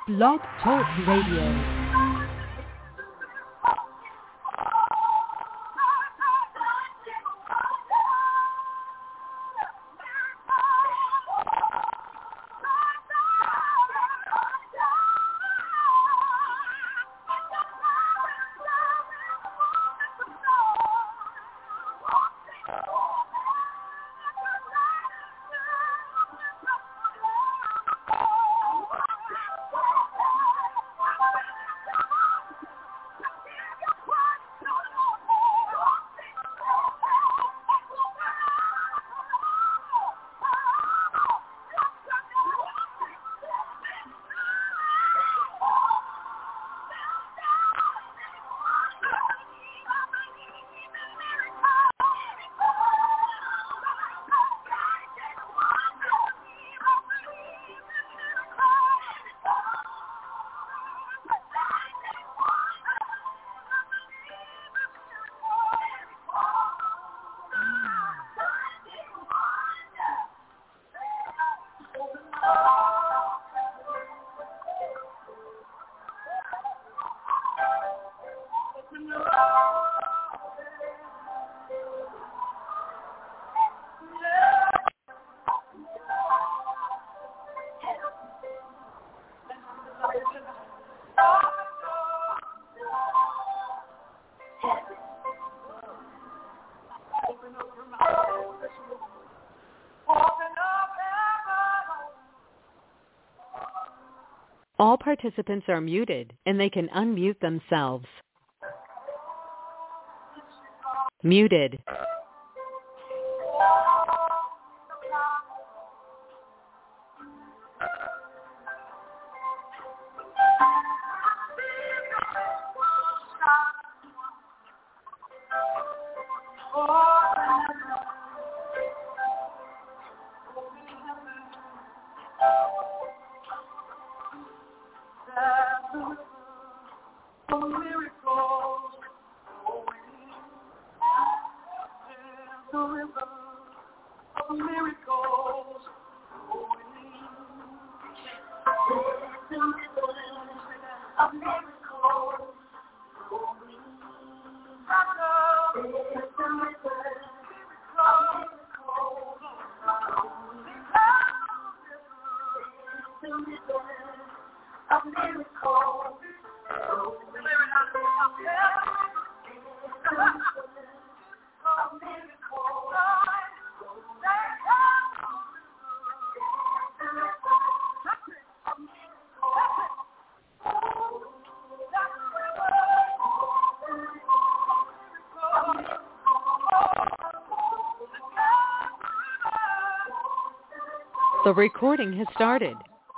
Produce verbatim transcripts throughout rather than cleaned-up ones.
Blog Talk Radio. All participants are muted, and they can unmute themselves. Muted. The recording has started.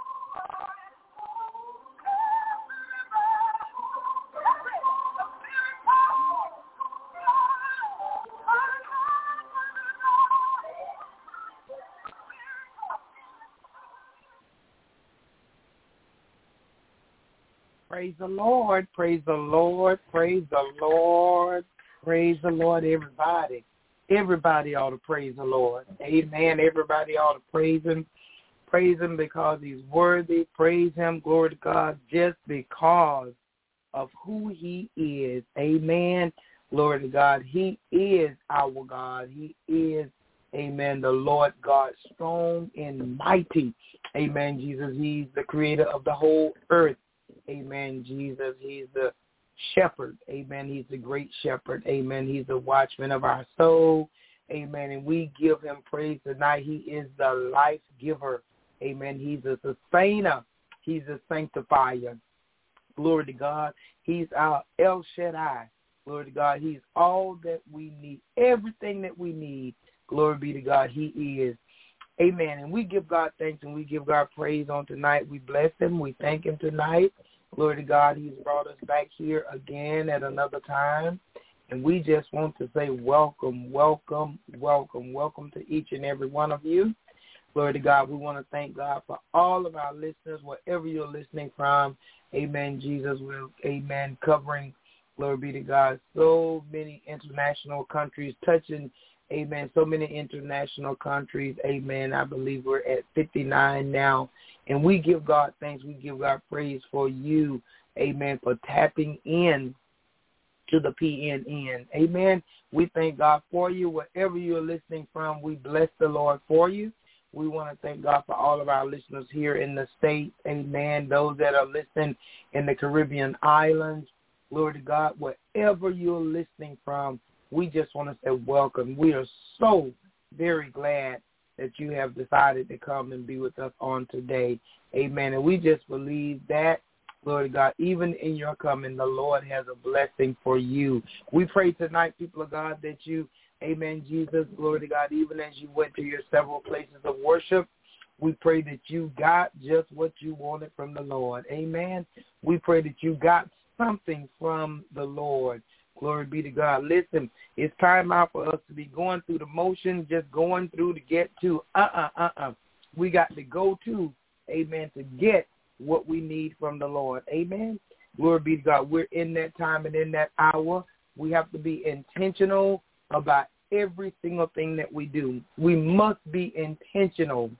Praise the Lord, praise the Lord, praise the Lord, praise the Lord, everybody. Everybody ought to praise the Lord. Amen. Everybody ought to praise him. Praise him because he's worthy. Praise him, glory to God, just because of who he is. Amen. Glory to God. He is our God. He is, amen, the Lord God, strong and mighty. Amen, Jesus. He's the creator of the whole earth. Amen, Jesus. He's the shepherd. Amen. He's the great shepherd. Amen. He's the watchman of our soul. Amen. And we give him praise tonight. He is the life giver. Amen. He's a sustainer. He's a sanctifier. Glory to God. He's our El Shaddai. Glory to God. He's all that we need. Everything that we need. Glory be to God. He is. Amen. And we give God thanks and we give God praise on tonight. We bless him. We thank him tonight. Glory to God. He's brought us back here again at another time. And we just want to say welcome, welcome, welcome, welcome to each and every one of you. Glory to God. We want to thank God for all of our listeners, wherever you're listening from. Amen, Jesus. We're, amen, covering, glory be to God, so many international countries, touching, amen, so many international countries. Amen. I believe we're at fifty-nine now. And we give God thanks. We give God praise for you, amen, for tapping in to the P N N. Amen. We thank God for you. Wherever you're listening from, we bless the Lord for you. We want to thank God for all of our listeners here in the States. Amen. Those that are listening in the Caribbean islands. Glory to God. Wherever you're listening from, we just want to say welcome. We are so very glad that you have decided to come and be with us on today. Amen. And we just believe that, glory to God, even in your coming, the Lord has a blessing for you. We pray tonight, people of God, that you, amen, Jesus, glory to God, even as you went to your several places of worship, we pray that you got just what you wanted from the Lord. Amen. We pray that you got something from the Lord. Glory be to God. Listen, it's time out for us to be going through the motions, just going through to get to, uh-uh, uh-uh. We got to go to, amen, to get what we need from the Lord. Amen. Glory be to God. We're in that time and in that hour. We have to be intentional about every single thing that we do. We must be intentional.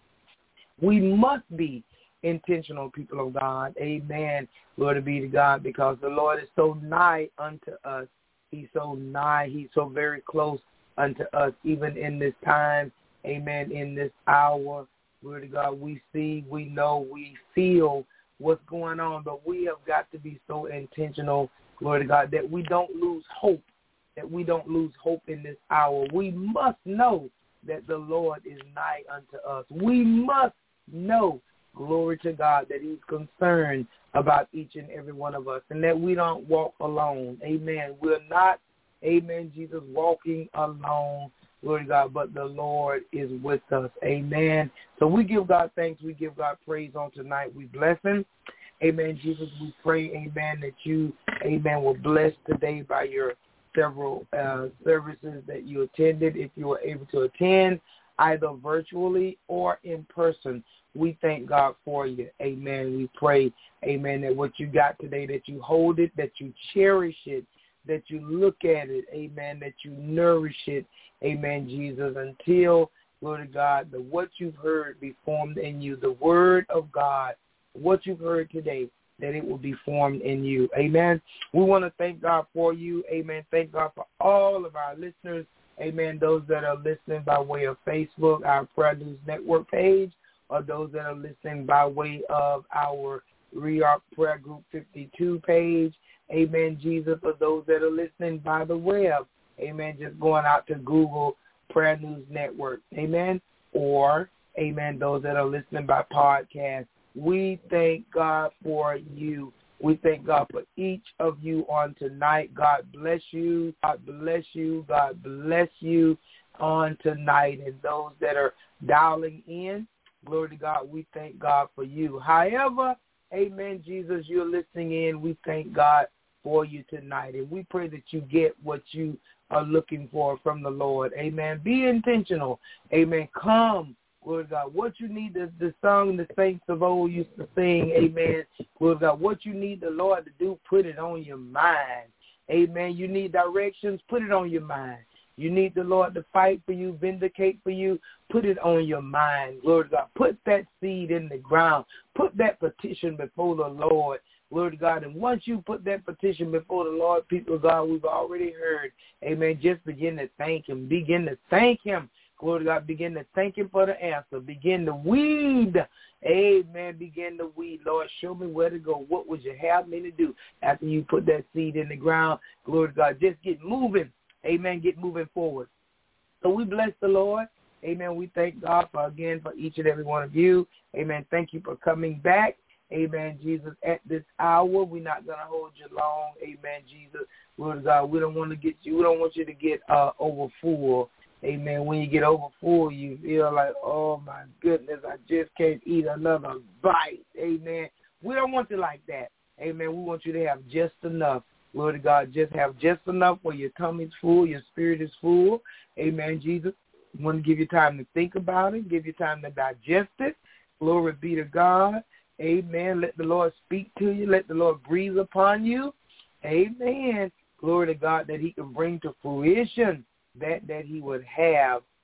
We must be intentional, people of God. Amen. Glory be to God, because the Lord is so nigh unto us. He's so nigh. He's so very close unto us, even in this time. Amen. In this hour. Glory to God. We see, we know, we feel what's going on, but we have got to be so intentional, glory to God, that we don't lose hope, that we don't lose hope in this hour. We must know that the Lord is nigh unto us. We must know, glory to God, that he's concerned about each and every one of us, and that we don't walk alone. Amen. We're not, amen, Jesus, walking alone, glory to God, but the Lord is with us. Amen. So we give God thanks. We give God praise on tonight. We bless him. Amen, Jesus. We pray, amen, that you, amen, will bless today by your several uh, services that you attended. If you were able to attend, either virtually or in person, we thank God for you. Amen. We pray, amen, that what you got today, that you hold it, that you cherish it, that you look at it, amen, that you nourish it, amen, Jesus, until, glory to God, that what you've heard be formed in you, the word of God, what you've heard today, that it will be formed in you. Amen. We want to thank God for you. Amen. Thank God for all of our listeners. Amen. Those that are listening by way of Facebook, our Prayer News Network page, or those that are listening by way of our Rearc Prayer Group fifty-two page. Amen, Jesus. For those that are listening by the web, amen, just going out to Google Prayer News Network. Amen. Or, amen, those that are listening by podcast. We thank God for you. We thank God for each of you on tonight. God bless you. God bless you. God bless you on tonight. And those that are dialing in, glory to God, we thank God for you. However, amen, Jesus, you're listening in, we thank God for you tonight. And we pray that you get what you are looking for from the Lord. Amen. Be intentional. Amen. Come. Glory to God. What you need, the, the song the saints of old used to sing, amen. Glory to God. What you need the Lord to do, put it on your mind. Amen. You need directions, put it on your mind. You need the Lord to fight for you, vindicate for you, put it on your mind. Glory to God. Put that seed in the ground. Put that petition before the Lord. Glory to God. And once you put that petition before the Lord, people of God, we've already heard, amen, just begin to thank him. Begin to thank him. Glory to God. Begin to thank him for the answer. Begin to weed. Amen. Begin to weed. Lord, show me where to go. What would you have me to do after you put that seed in the ground? Glory to God. Just get moving. Amen. Get moving forward. So we bless the Lord. Amen. We thank God for, again, for each and every one of you. Amen. Thank you for coming back. Amen, Jesus. At this hour, we're not going to hold you long. Amen, Jesus. Glory to God. We don't want to get you. We don't want you to get uh, over full. Amen. When you get over full, you feel like, oh, my goodness, I just can't eat another bite. Amen. We don't want you like that. Amen. We want you to have just enough. Glory to God. Just have just enough where your tummy's full, your spirit is full. Amen, Jesus. We want to give you time to think about it, give you time to digest it. Glory be to God. Amen. Let the Lord speak to you. Let the Lord breathe upon you. Amen. Glory to God, that he can bring to fruition that that he would have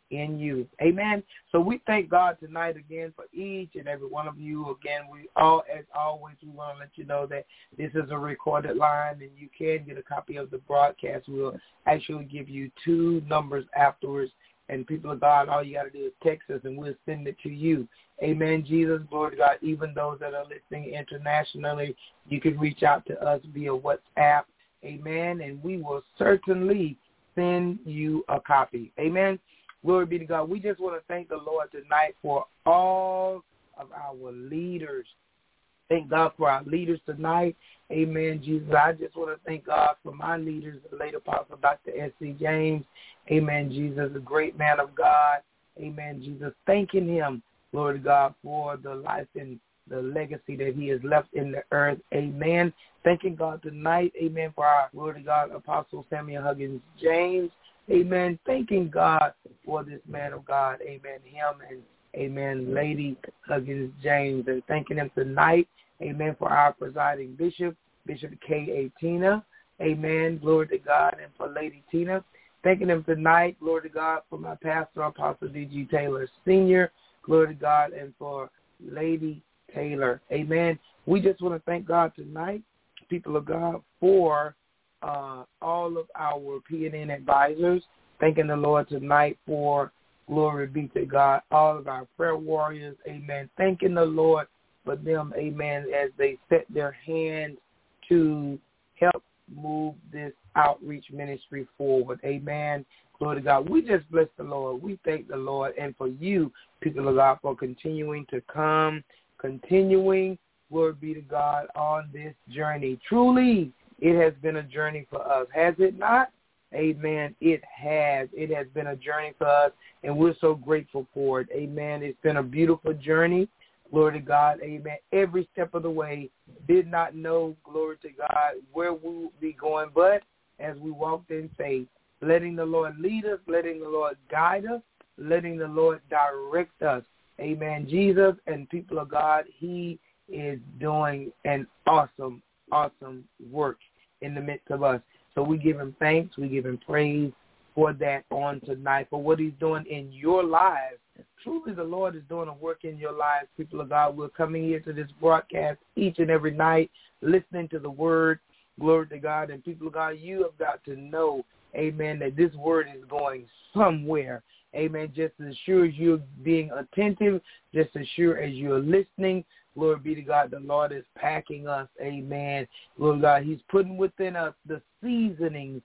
in you. Amen. So we thank God tonight again for each and every one of you. Again, we all, as always, we want to let you know that this is a recorded line, and you can get a copy of the broadcast. We'll actually give you two numbers afterwards. And people of God, all you got to do is text us, and we'll send it to you. Amen, Jesus, glory to God. Even those that are listening internationally, you can reach out to us via WhatsApp. Amen, and we will certainly send you a copy. Amen. Glory be to God. We just want to thank the Lord tonight for all of our leaders. Thank God for our leaders tonight. Amen, Jesus. I just want to thank God for my leaders, the late Apostle Doctor S C James. Amen, Jesus, a great man of God. Amen, Jesus. Thanking him, glory to God, for the life and the legacy that he has left in the earth. Amen. Thanking God tonight, amen, for our, glory to God, Apostle Samuel Huggins James. Amen. Thanking God for this man of God. Amen. Him and, amen, Lady Huggins James. And thanking him tonight, amen, for our presiding bishop, Bishop K A. Tina. Amen. Glory to God. And for Lady Tina. Thanking him tonight, glory to God, for my pastor, Apostle D G. Taylor Senior Glory to God. And for Lady Taylor. Amen. We just want to thank God tonight, people of God, for uh, all of our P N N advisors. Thanking the Lord tonight for, glory be to God, all of our prayer warriors. Amen. Thanking the Lord for them, amen, as they set their hands to help move this outreach ministry forward. Amen. Glory to God. We just bless the Lord. We thank the Lord. And for you, people of God, for continuing to come, continuing, glory be to God, on this journey. Truly, it has been a journey for us. Has it not? Amen. It has. It has been a journey for us, and we're so grateful for it. Amen. It's been a beautiful journey. Glory to God. Amen. Every step of the way, did not know, glory to God, where we would be going, but as we walked in faith, letting the Lord lead us, letting the Lord guide us, letting the Lord direct us. Amen. Jesus and people of God, he is doing an awesome, awesome work in the midst of us. So we give him thanks. We give him praise for that on tonight, for what he's doing in your lives. Truly, the Lord is doing a work in your lives, people of God. We're coming here to this broadcast each and every night, listening to the word. Glory to God. And people of God, you have got to know, amen, that this word is going somewhere. Amen. Just as sure as you're being attentive, just as sure as you're listening, glory be to God, the Lord is packing us. Amen. Glory to God. He's putting within us the seasonings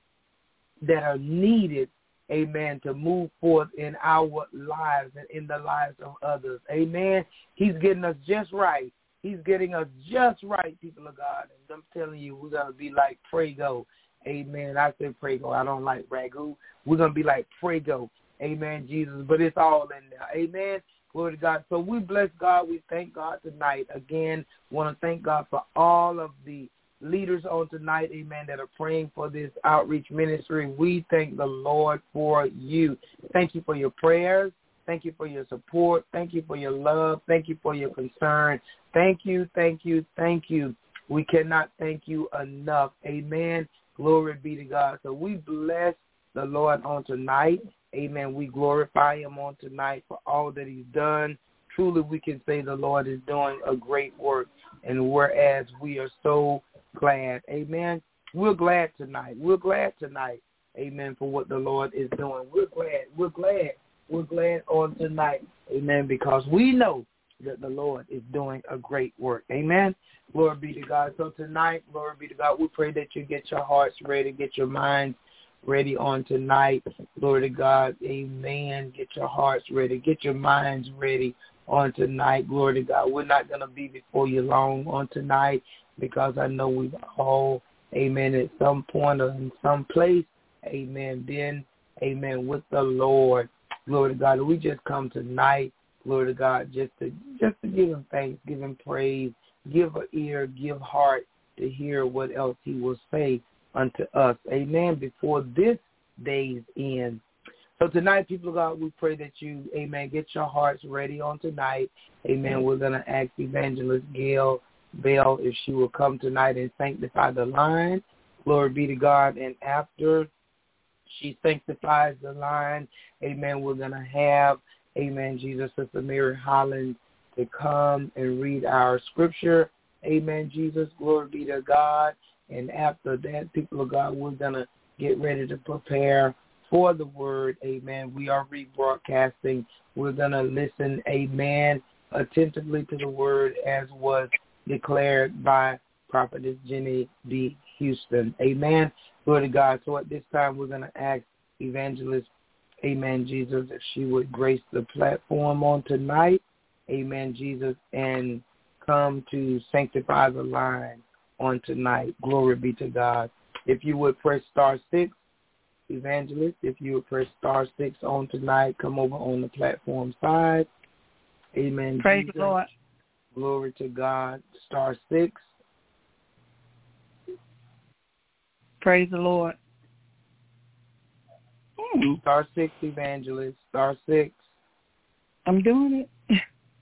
that are needed, amen, to move forth in our lives and in the lives of others. Amen. He's getting us just right. He's getting us just right, people of God. And I'm telling you, we're going to be like Prego. Amen. I said Prego. I don't like ragu. We're going to be like Prego. Amen, Jesus. But it's all in there. Amen. Glory to God. So we bless God. We thank God tonight. Again, want to thank God for all of the leaders on tonight, amen, that are praying for this outreach ministry. We thank the Lord for you. Thank you for your prayers. Thank you for your support. Thank you for your love. Thank you for your concern. Thank you, thank you, thank you. We cannot thank you enough. Amen. Glory be to God. So we bless the Lord on tonight. Amen. We glorify him on tonight for all that he's done. Truly, we can say the Lord is doing a great work. And whereas we are so glad, amen, we're glad tonight. We're glad tonight, amen, for what the Lord is doing. We're glad. We're glad. We're glad on tonight, amen, because we know that the Lord is doing a great work. Amen. Glory be to God. So tonight, glory be to God, we pray that you get your hearts ready, get your minds ready on tonight. Glory to God. Amen. Get your hearts ready. Get your minds ready on tonight. Glory to God. We're not going to be before you long on tonight because I know we've all, amen, at some point or in some place, amen, been, amen, with the Lord. Glory to God. We just come tonight, glory to God, just to just to give him thanks, give him praise, give an ear, give heart to hear what else he will say unto us. Amen. Before this day's end. So tonight, people of God, we pray that you, amen, get your hearts ready on tonight. Amen. We're going to ask Evangelist Gail Bell if she will come tonight and sanctify the line. Glory be to God. And after she sanctifies the line. Amen. We're going to have, amen, Jesus, Sister Mary Holland to come and read our scripture. Amen, Jesus. Glory be to God. And after that, people of God, we're going to get ready to prepare for the word. Amen. We are rebroadcasting. We're going to listen, amen, attentively to the word as was declared by Prophetess Jenny D. Houston. Amen. Glory to God. So at this time, we're going to ask Evangelist, amen, Jesus, if she would grace the platform on tonight. Amen, Jesus, and come to sanctify the line on tonight. Glory be to God. If you would press star six, Evangelist, if you would press star six on tonight, come over on the platform side. Amen. Praise Jesus. the Lord. Glory to God. Star six. Praise the Lord. Hmm. Star six, Evangelist. Star six. I'm doing it.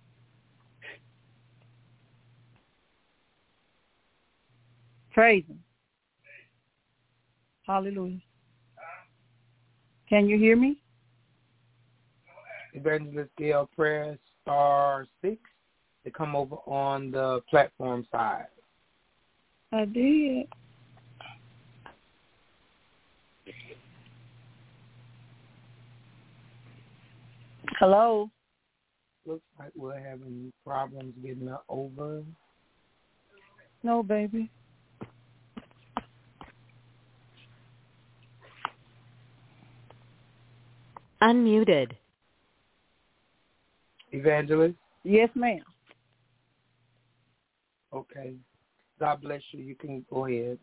Praise Him. Hallelujah. Can you hear me? Evangelist Gail, press star six to come over on the platform side. I did. Hello? Looks like we're having problems getting her over. No, baby. Unmuted. Evangelist? Yes, ma'am. Okay. God bless you. You can go ahead.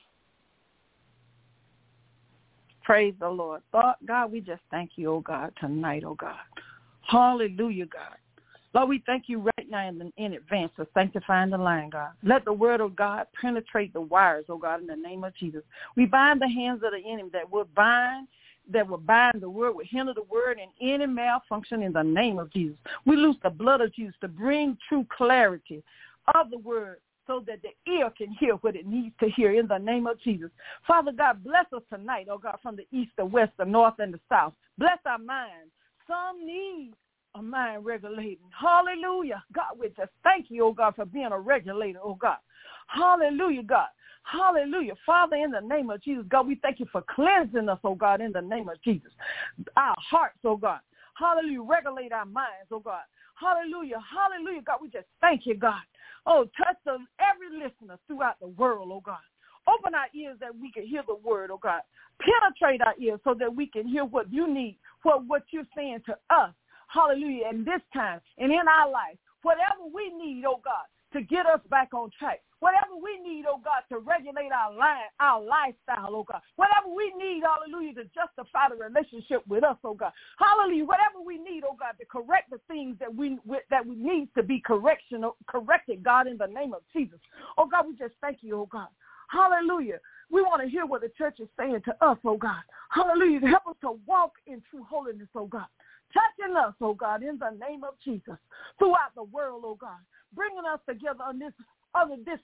Praise the Lord. God, we just thank you, oh God, tonight, oh God. Hallelujah, God. Lord, we thank you right now in, in advance for sanctifying the line, God. Let the word of God penetrate the wires, oh God, in the name of Jesus. We bind the hands of the enemy that will bind, that will bind the word, will hinder the word in any malfunction in the name of Jesus. We loose the blood of Jesus to bring true clarity of the word so that the ear can hear what it needs to hear in the name of Jesus. Father God, bless us tonight, oh God, from the east, the west, the north, and the south. Bless our minds. Some need a mind regulating. Hallelujah. God, we just thank you, oh God, for being a regulator, oh God. Hallelujah, God. Hallelujah. Father, in the name of Jesus, God, we thank you for cleansing us, oh God, in the name of Jesus. Our hearts, oh God. Hallelujah. Regulate our minds, oh God. Hallelujah. Hallelujah, God. We just thank you, God. Oh, touch the, every listener throughout the world, oh God. Open our ears that we can hear the word, oh God. Penetrate our ears so that we can hear what you need, what, what you're saying to us. Hallelujah. And this time and in our life, whatever we need, oh God, to get us back on track. Whatever we need, oh God, to regulate our line, our lifestyle, oh God. Whatever we need, hallelujah, to justify the relationship with us, oh God. Hallelujah. Whatever we need, oh God, to correct the things that we that we need to be correction, corrected, God, in the name of Jesus. Oh God, we just thank you, oh God. Hallelujah. We want to hear what the church is saying to us, oh God. Hallelujah. Help us to walk in true holiness, oh God. Touching us, oh God, in the name of Jesus, throughout the world, oh God. Bringing us together on this, under this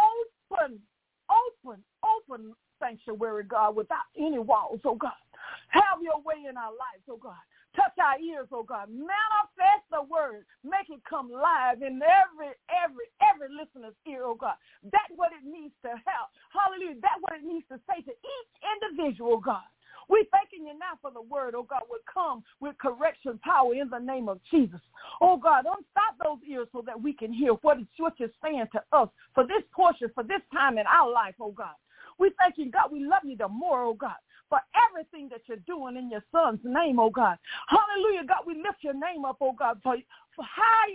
open, open, open sanctuary, God, without any walls, oh God. Have your way in our lives, oh God. Touch our ears, oh God. Manifest the word. Make it come live in every, every, every listener's ear, oh God. That's what it needs to help. Hallelujah. That's what it needs to say to each individual, God. We thanking you now for the word, oh God, will come with correction power in the name of Jesus. Oh God, don't stop those ears so that we can hear what, it's, what you're saying to us for this portion, for this time in our life, oh God. We thank you, God. We love you the more, oh God, for everything that you're doing in your son's name, oh God. Hallelujah, God. We lift your name up, oh God, for, for high,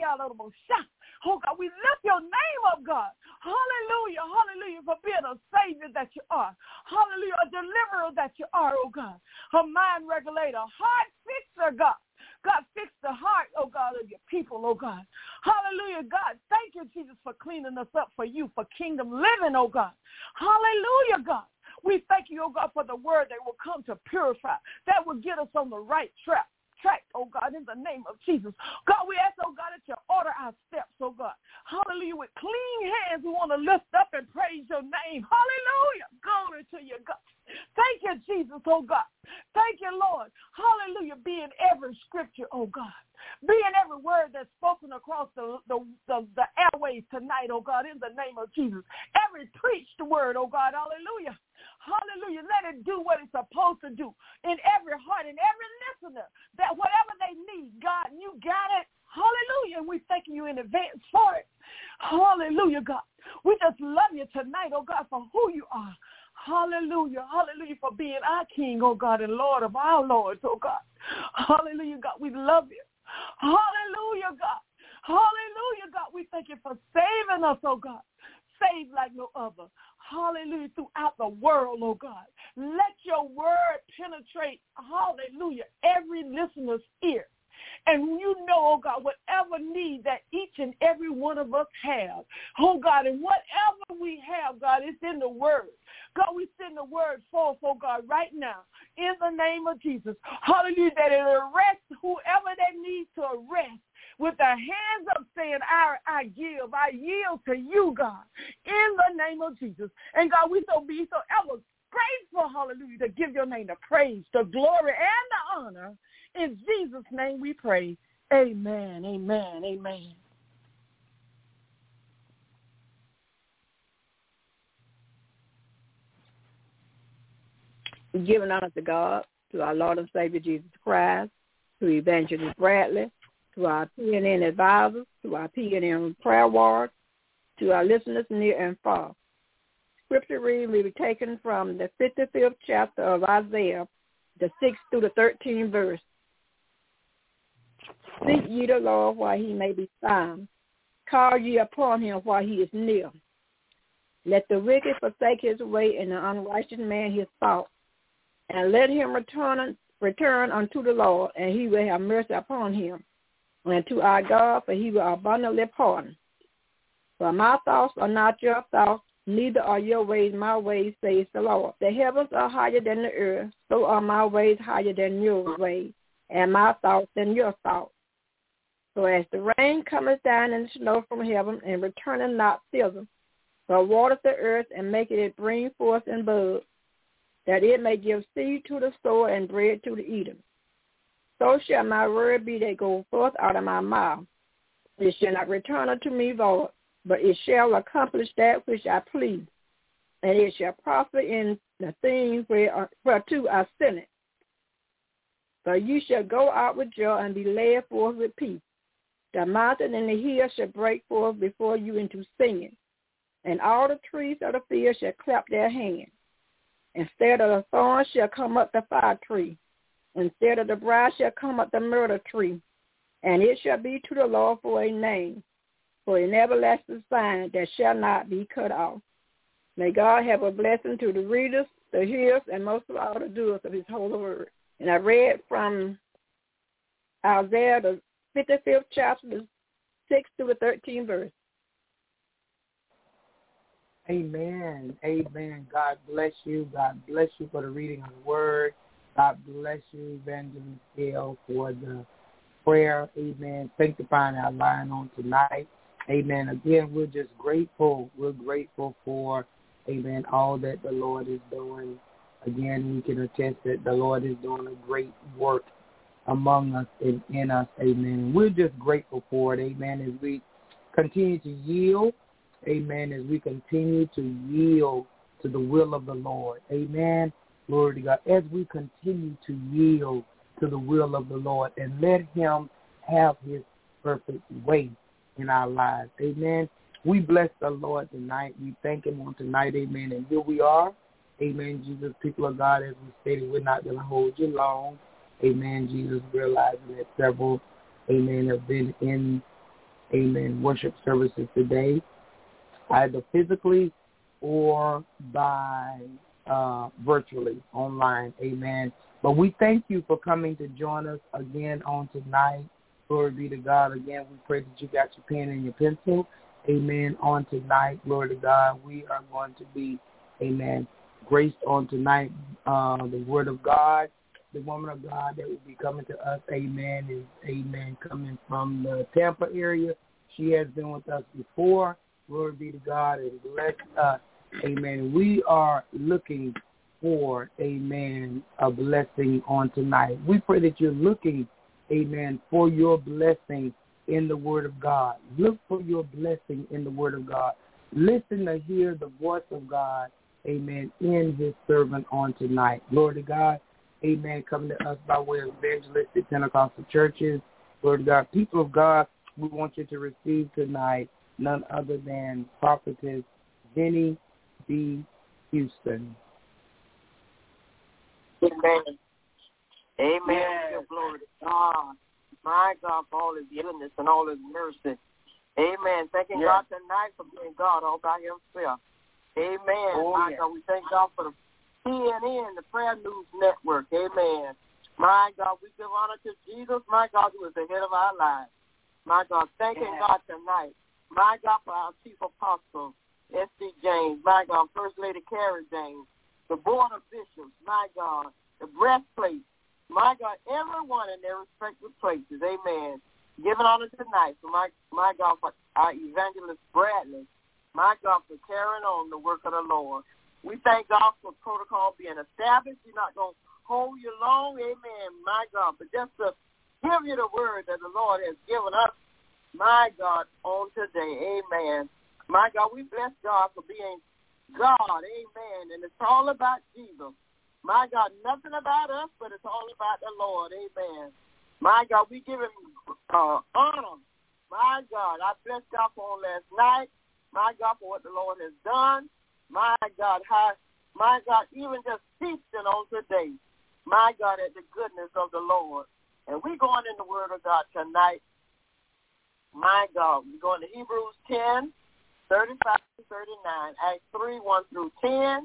oh God. We lift your name up, God. Hallelujah, hallelujah, for being a savior that you are. Hallelujah, a deliverer that you are, oh God. A mind regulator, heart fixer, God. God, fix the heart, oh God, of your people, oh God. Hallelujah, God. Thank you, Jesus, for cleaning us up for you, for kingdom living, oh God. Hallelujah, God. We thank you, oh God, for the word that will come to purify, that will get us on the right track. distract, oh God, in the name of Jesus. God, we ask, oh God, that you order our steps, oh God. Hallelujah. With clean hands, we want to lift up and praise your name. Hallelujah. Glory to you, God. Thank you, Jesus, oh God. Thank you, Lord. Hallelujah. Be in every scripture, oh God. Be in every word that's spoken across the, the, the, the airways tonight, oh God, in the name of Jesus. Every preached word, oh God. Hallelujah. Hallelujah. Let it do what it's supposed to do in every heart and every listener, that whatever they need, God, you got it. Hallelujah. And we thank you in advance for it. Hallelujah, God. We just love you tonight, oh God, for who you are. Hallelujah. Hallelujah, for being our King, oh God, and Lord of our lords, oh God. Hallelujah, God. We love you. Hallelujah, God. Hallelujah, God. We thank you for saving us, oh God. Saved like no other. Hallelujah, throughout the world, oh God. Let your word penetrate, hallelujah, every listener's ear. And you know, oh God, whatever need that each and every one of us have, oh God, and whatever we have, God, it's in the word. God, we send the word forth, oh God, right now, in the name of Jesus. Hallelujah, that it arrests whoever that needs to arrest, with their hands up saying, I, I give, I yield to you, God, in the name of Jesus. And God, we so be so ever grateful, hallelujah, to give your name the praise, the glory, and the honor. In Jesus' name we pray. Amen, amen, amen. Giving honor to God, to our Lord and Savior Jesus Christ, to Evangelist Bradley, to our P N N advisors, to our P N N prayer ward, to our listeners near and far. Scripture reading will be taken from the fifty-fifth chapter of Isaiah, the sixth through the thirteenth verse. Seek ye the Lord while he may be found. Call ye upon him while he is near. Let the wicked forsake his way, and the unrighteous man his thoughts. And let him return, return unto the Lord, and he will have mercy upon him. And to our God, for he will abundantly pardon. For my thoughts are not your thoughts, neither are your ways my ways, says the Lord. The heavens are higher than the earth, so are my ways higher than your ways, and my thoughts than your thoughts. So as the rain cometh down and the snow from heaven, and returneth not thither, but watereth the earth, and maketh it bring forth and bud, that it may give seed to the sower and bread to the eater. So shall my word be that goes forth out of my mouth. It shall not return unto me void, but it shall accomplish that which I please, and it shall prosper in the things whereto I sent it. So you shall go out with joy and be led forth with peace. The mountain and the hill shall break forth before you into singing, and all the trees of the field shall clap their hands. Instead of the thorn shall come up the fire tree. Instead of the briar shall come up the myrtle tree. And it shall be to the Lord for a name, for an everlasting sign that shall not be cut off. May God have a blessing to the readers, the hearers, and most of all the doers of his holy word. And I read from Isaiah, the fifty-fifth chapter, the sixth through the thirteenth verse. Amen. Amen. God bless you. God bless you for the reading of the word. God bless you, Evangelist Gail, for the prayer. Amen. Sanctifying our line on tonight. Amen. Again, we're just grateful. We're grateful for, amen, all that the Lord is doing. Again, we can attest that the Lord is doing a great work among us and in us. Amen. We're just grateful for it. Amen. As we continue to yield. Amen. As we continue to yield to the will of the Lord. Amen. Glory to God. As we continue to yield to the will of the Lord and let him have his perfect way in our lives. Amen. We bless the Lord tonight. We thank him on tonight. Amen. And here we are. Amen. Jesus, people of God, as we stated, we're not going to hold you long. Amen. Jesus, realizing that several, amen, have been in, amen, worship services today, either physically or by uh, virtually online. Amen. But we thank you for coming to join us again on tonight. Glory be to God. Again, we pray that you got your pen and your pencil. Amen. On tonight, glory to God, we are going to be, amen, graced on tonight, uh, the word of God. the woman of God that will be coming to us, amen, is, amen, coming from the Tampa area. She has been with us before. Glory be to God and bless us, amen. We are looking for, amen, a blessing on tonight. We pray that you're looking, amen, for your blessing in the Word of God. Look for your blessing in the Word of God. Listen to hear the voice of God, amen, in his servant on tonight. Glory to God, amen, coming to us by way of evangelistic Pentecostal churches. Glory to God. People of God, we want you to receive tonight none other than Prophetess Jenny B. Houston. Amen. Amen. Yes. Glory to God. My God, for all his goodness and all his mercy. Amen. Thanking yes. God tonight for being God all by himself. Amen. Oh, my yes. God, we thank God for the P N N, the Prayer News Network. Amen. My God, we give honor to Jesus, my God, who is the head of our lives. My God, thanking yes. God tonight. My God, for our chief apostle, S D James. My God, First Lady Carrie James. The board of bishops. My God, the breastplate. My God, everyone in their respective places. Amen. Giving honor tonight for my, my God, for our evangelist Bradley. My God, for carrying on the work of the Lord. We thank God for protocol being established. He's not going to hold you long. Amen. My God, but just to give you the word that the Lord has given us, my God, on today. Amen. My God, we bless God for being God. Amen. And it's all about Jesus. My God, nothing about us, but it's all about the Lord. Amen. My God, we give him uh, honor. My God, I bless God for on last night. My God, for what the Lord has done. My God, how, my God, even just feasting on today. My God, at the goodness of the Lord. And we're going in the Word of God tonight. My God, we're going to Hebrews ten, thirty-five to thirty-nine, Acts three, one through ten,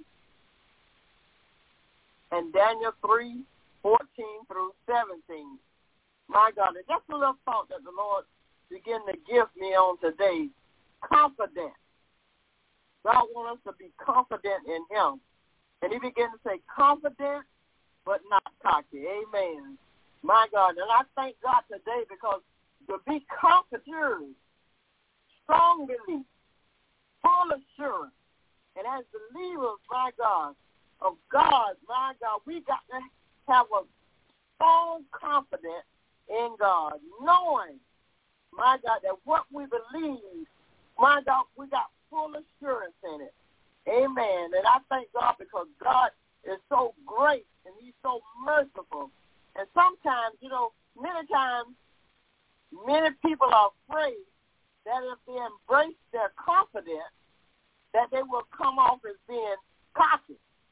and Daniel three, fourteen through seventeen. My God, and just a little thought that the Lord began to give me on today. Confident. God wants us to be confident in him. And he began to say confident but not cocky. Amen. My God, and I thank God today because to be confident, strong belief, full assurance, and as believers, my God, of God, my God, we got to have a strong confidence in God, knowing, my God, that what we believe, my God, we got full assurance in it. Amen. And I thank God because God is so great and he's so merciful. And sometimes, you know, many times, many people are afraid that if they embrace their confidence, that they will come off as being cocky.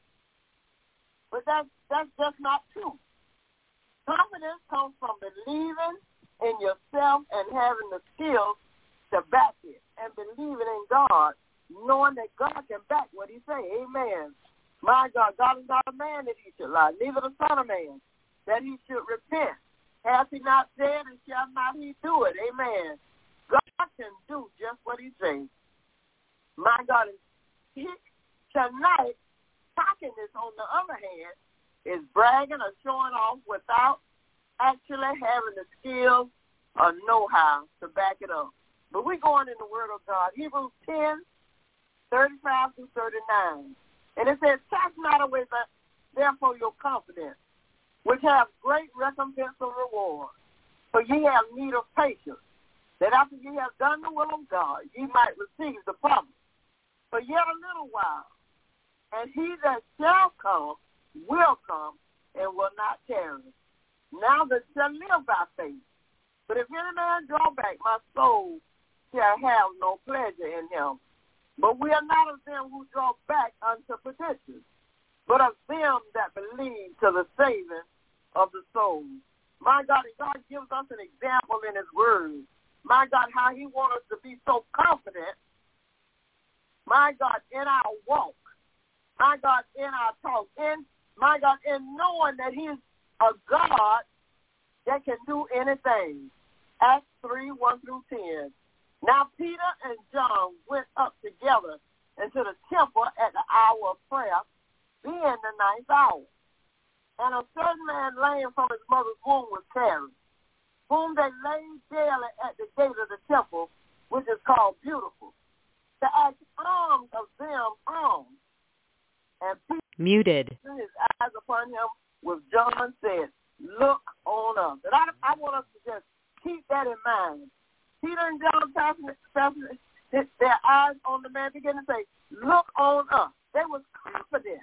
But that's, that's just not true. Confidence comes from believing in yourself and having the skills to back it and believing in God, knowing that God can back what he say. Amen. My God, God is not a man that he should lie, neither the son of man that he should repent. Has he not said, and shall not he do it? Amen. God can do just what he says. My God, he, tonight, cockiness, on the other hand, is bragging or showing off without actually having the skills or know-how to back it up. But we're going in the Word of God. Hebrews ten, thirty-five through thirty-nine. And it says, cast not away, therefore, your confidence, which have great recompense of reward. For ye have need of patience, that after ye have done the will of God, ye might receive the promise. For yet a little while, and he that shall come will come and will not tarry. Now that shall live by faith. But if any man draw back, my soul shall have no pleasure in him. But we are not of them who draw back unto perdition, but of them that believe to the saving of the soul. My God, and God gives us an example in his word. My God, how he wants us to be so confident, my God, in our walk, my God, in our talk, in, my God, in knowing that he's a God that can do anything. Acts three, one through ten. Now Peter and John went up together into the temple at the hour of prayer, being the ninth hour. And a certain man laying from his mother's womb was carried, whom they laid daily at the gate of the temple, which is called Beautiful, to ask alms of them alms. And Peter, Muted. his eyes upon him, with John said, look on us. And I, I want us to just keep that in mind. Peter and John passing, passing their eyes on the man, begin to say, look on us. They was confident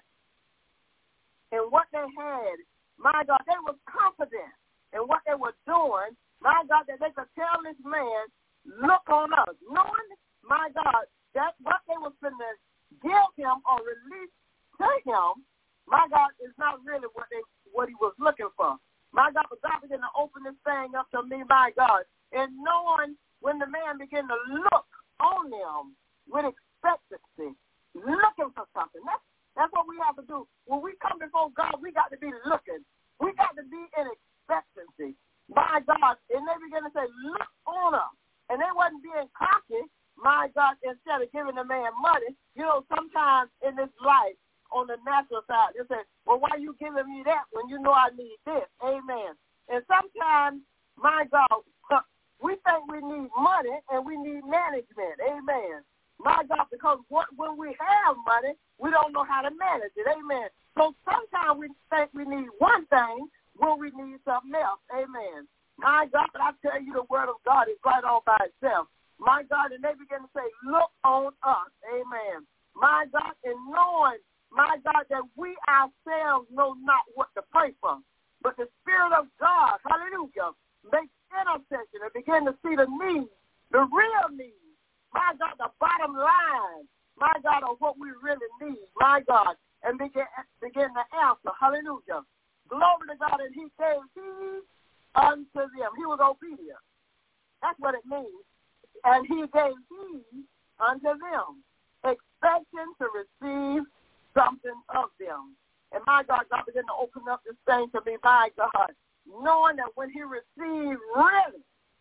in what they had. My God, they was confident in what they were doing. My God, that they could tell this man, look on us. Knowing, my God, that what they was going to give him or release to him, my God, is not really what they what he was looking for. My God, but God began to open this thing up to me, my God. And knowing when the man began to look on them with expectancy, looking for something. That's, that's what we have to do. When we come before God, we got to be looking. We got to be in expectancy. My God, and they began to say, look on us. And they wasn't being cocky, my God, instead of giving the man money. You know, sometimes in this life, on the natural side, they say, well, why are you giving me that when you know I need this? Amen. And sometimes, my God, we think we need money and we need management. Amen. My God, because what, when we have money, we don't know how to manage it. Amen. So sometimes we think we need one thing when we need something else. Amen. My God, but I tell you, the word of God is right all by itself. My God, and they begin to say, look on us. Amen. My God, and knowing, my God, that we ourselves know not what to pray for, but the Spirit of God, hallelujah, makes intercession and begin to see the need, the real need, my God, the bottom line, my God, of what we really need, my God, and begin, begin to answer, hallelujah. Glory to God, and he gave heed unto them. He was obedient. That's what it means. And he gave heed unto them, expecting to receive something of them. And my God, God began to open up this thing to me, my God, knowing that when he received really,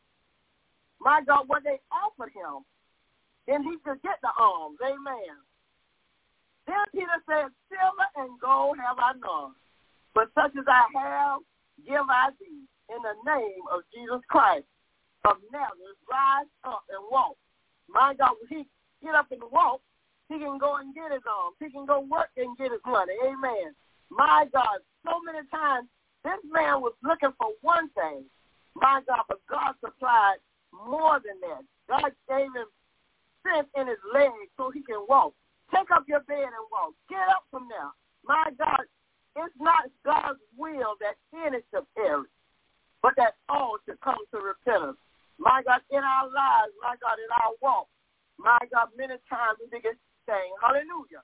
my God, what they offered him, then he could get the alms. Amen. Then Peter said, silver and gold have I none, but such as I have, give I thee, in the name of Jesus Christ of Nazareth, rise up and walk. My God, when he get up and walk, he can go and get his arms. He can go work and get his money. Amen. My God, so many times this man was looking for one thing. My God, but God supplied more than that. God gave him strength in his legs so he can walk. Take up your bed and walk. Get up from there. My God, it's not God's will that any should perish, but that all should come to repentance. My God, in our lives, my God, in our walk, my God, many times we begin saying, hallelujah.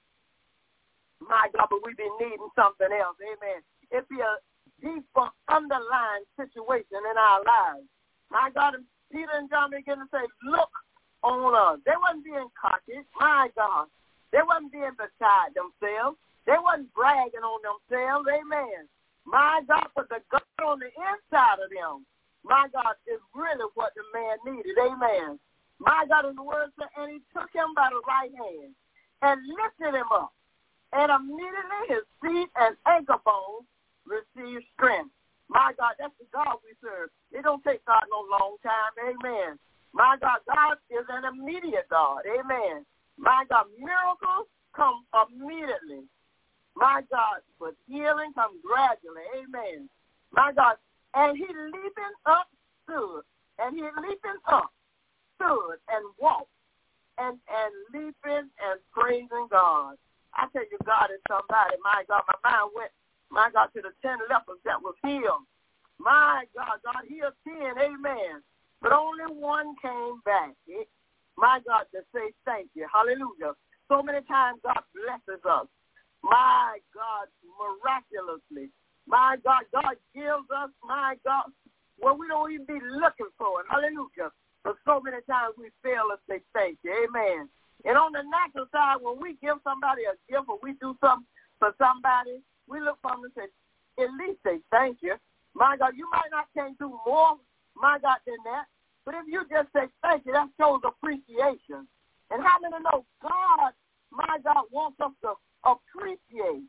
My God, but we be needing something else. Amen. It be a deeper underlying situation in our lives. My God, and Peter and John begin to say, look on us. They wasn't being cocky. My God. They wasn't being beside themselves. They wasn't bragging on themselves. Amen. My God, but the God on the inside of them, my God, is really what the man needed. Amen. My God, in the word said, and he took him by the right hand and lifted him up. And immediately his feet and ankle bones received strength. My God, that's the God we serve. It don't take God no long time. Amen. My God, God is an immediate God. Amen. My God, miracles come immediately. My God, but healing comes gradually. Amen. My God, and he leaping up stood, and he leaping up stood and walked, and, and leaping and praising God. I tell you, God is somebody. My God, my mind went, my God, to the ten lepers that was healed. My God, God healed ten, amen. But only one came back. My God, to say thank you. Hallelujah. So many times God blesses us. My God, miraculously. My God, God gives us, my God, well, we don't even be looking for it. Hallelujah. But so many times we fail to say thank you. Amen. And on the natural side, when we give somebody a gift or we do something for somebody, we look for them and say, at least say thank you. My God, you might not can do more, my God, than that. But if you just say thank you, that shows appreciation. And how many know God, my God, wants us to appreciate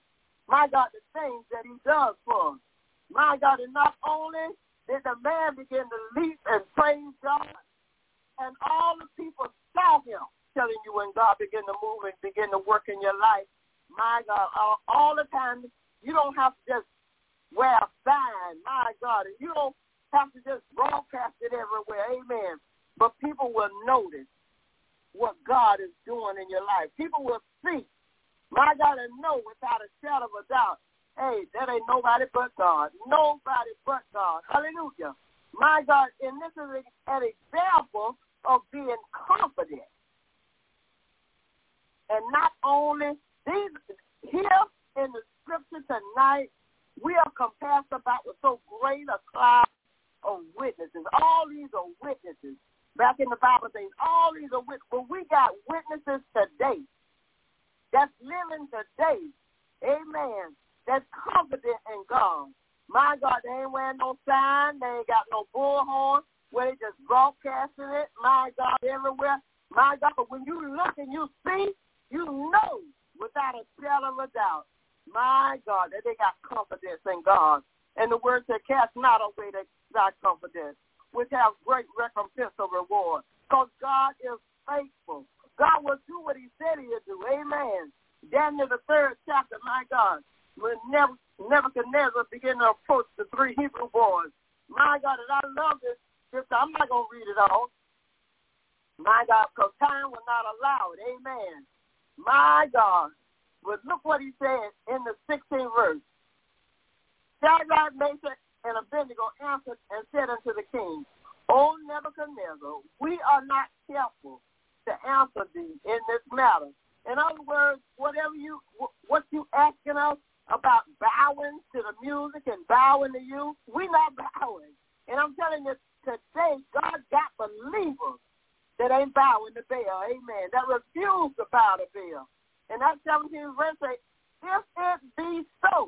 my God, the things that he does for us. My God, and not only did the man begin to leap and praise God, and all the people saw him, telling you when God began to move and begin to work in your life, my God, all, all the time, you don't have to just wear a sign, my God, and you don't have to just broadcast it everywhere, amen. But people will notice what God is doing in your life. People will see, my God, and know without a shadow of a doubt, hey, that ain't nobody but God. Nobody but God. Hallelujah. My God, and this is an example of being confident. And not only these, here in the scripture tonight, we are compassed about with so great a cloud of witnesses. All these are witnesses. Back in the Bible things, all these are witnesses. But we got witnesses today that's living today. Amen. That's confident in God. My God, they ain't wearing no sign. They ain't got no bullhorn where they just broadcasting it. My God, everywhere. My God, but when you look and you see, you know without a shadow of a doubt, my God, that they got confidence in God. And the word said, cast not away thy confidence, which have great recompense of reward. Because God is faithful. God will do what he said he would do. Amen. Daniel, the third chapter, my God, when Nebuchadnezzar began to approach the three Hebrew boys. My God, and I love this scripture. I'm not going to read it all. My God, because time will not allow it. Amen. My God. But look what he said in the sixteenth verse. Shadrach, Meshach, and Abednego answered and said unto the king, O Nebuchadnezzar, we are not careful to answer thee in this matter. In other words, whatever you, what you asking us about bowing to the music and bowing to you, we not bowing. And I'm telling you, today, God got believers that ain't bowing to Baal, amen, that refuse to bow to Baal. And that seventeenth verse says, if it be so,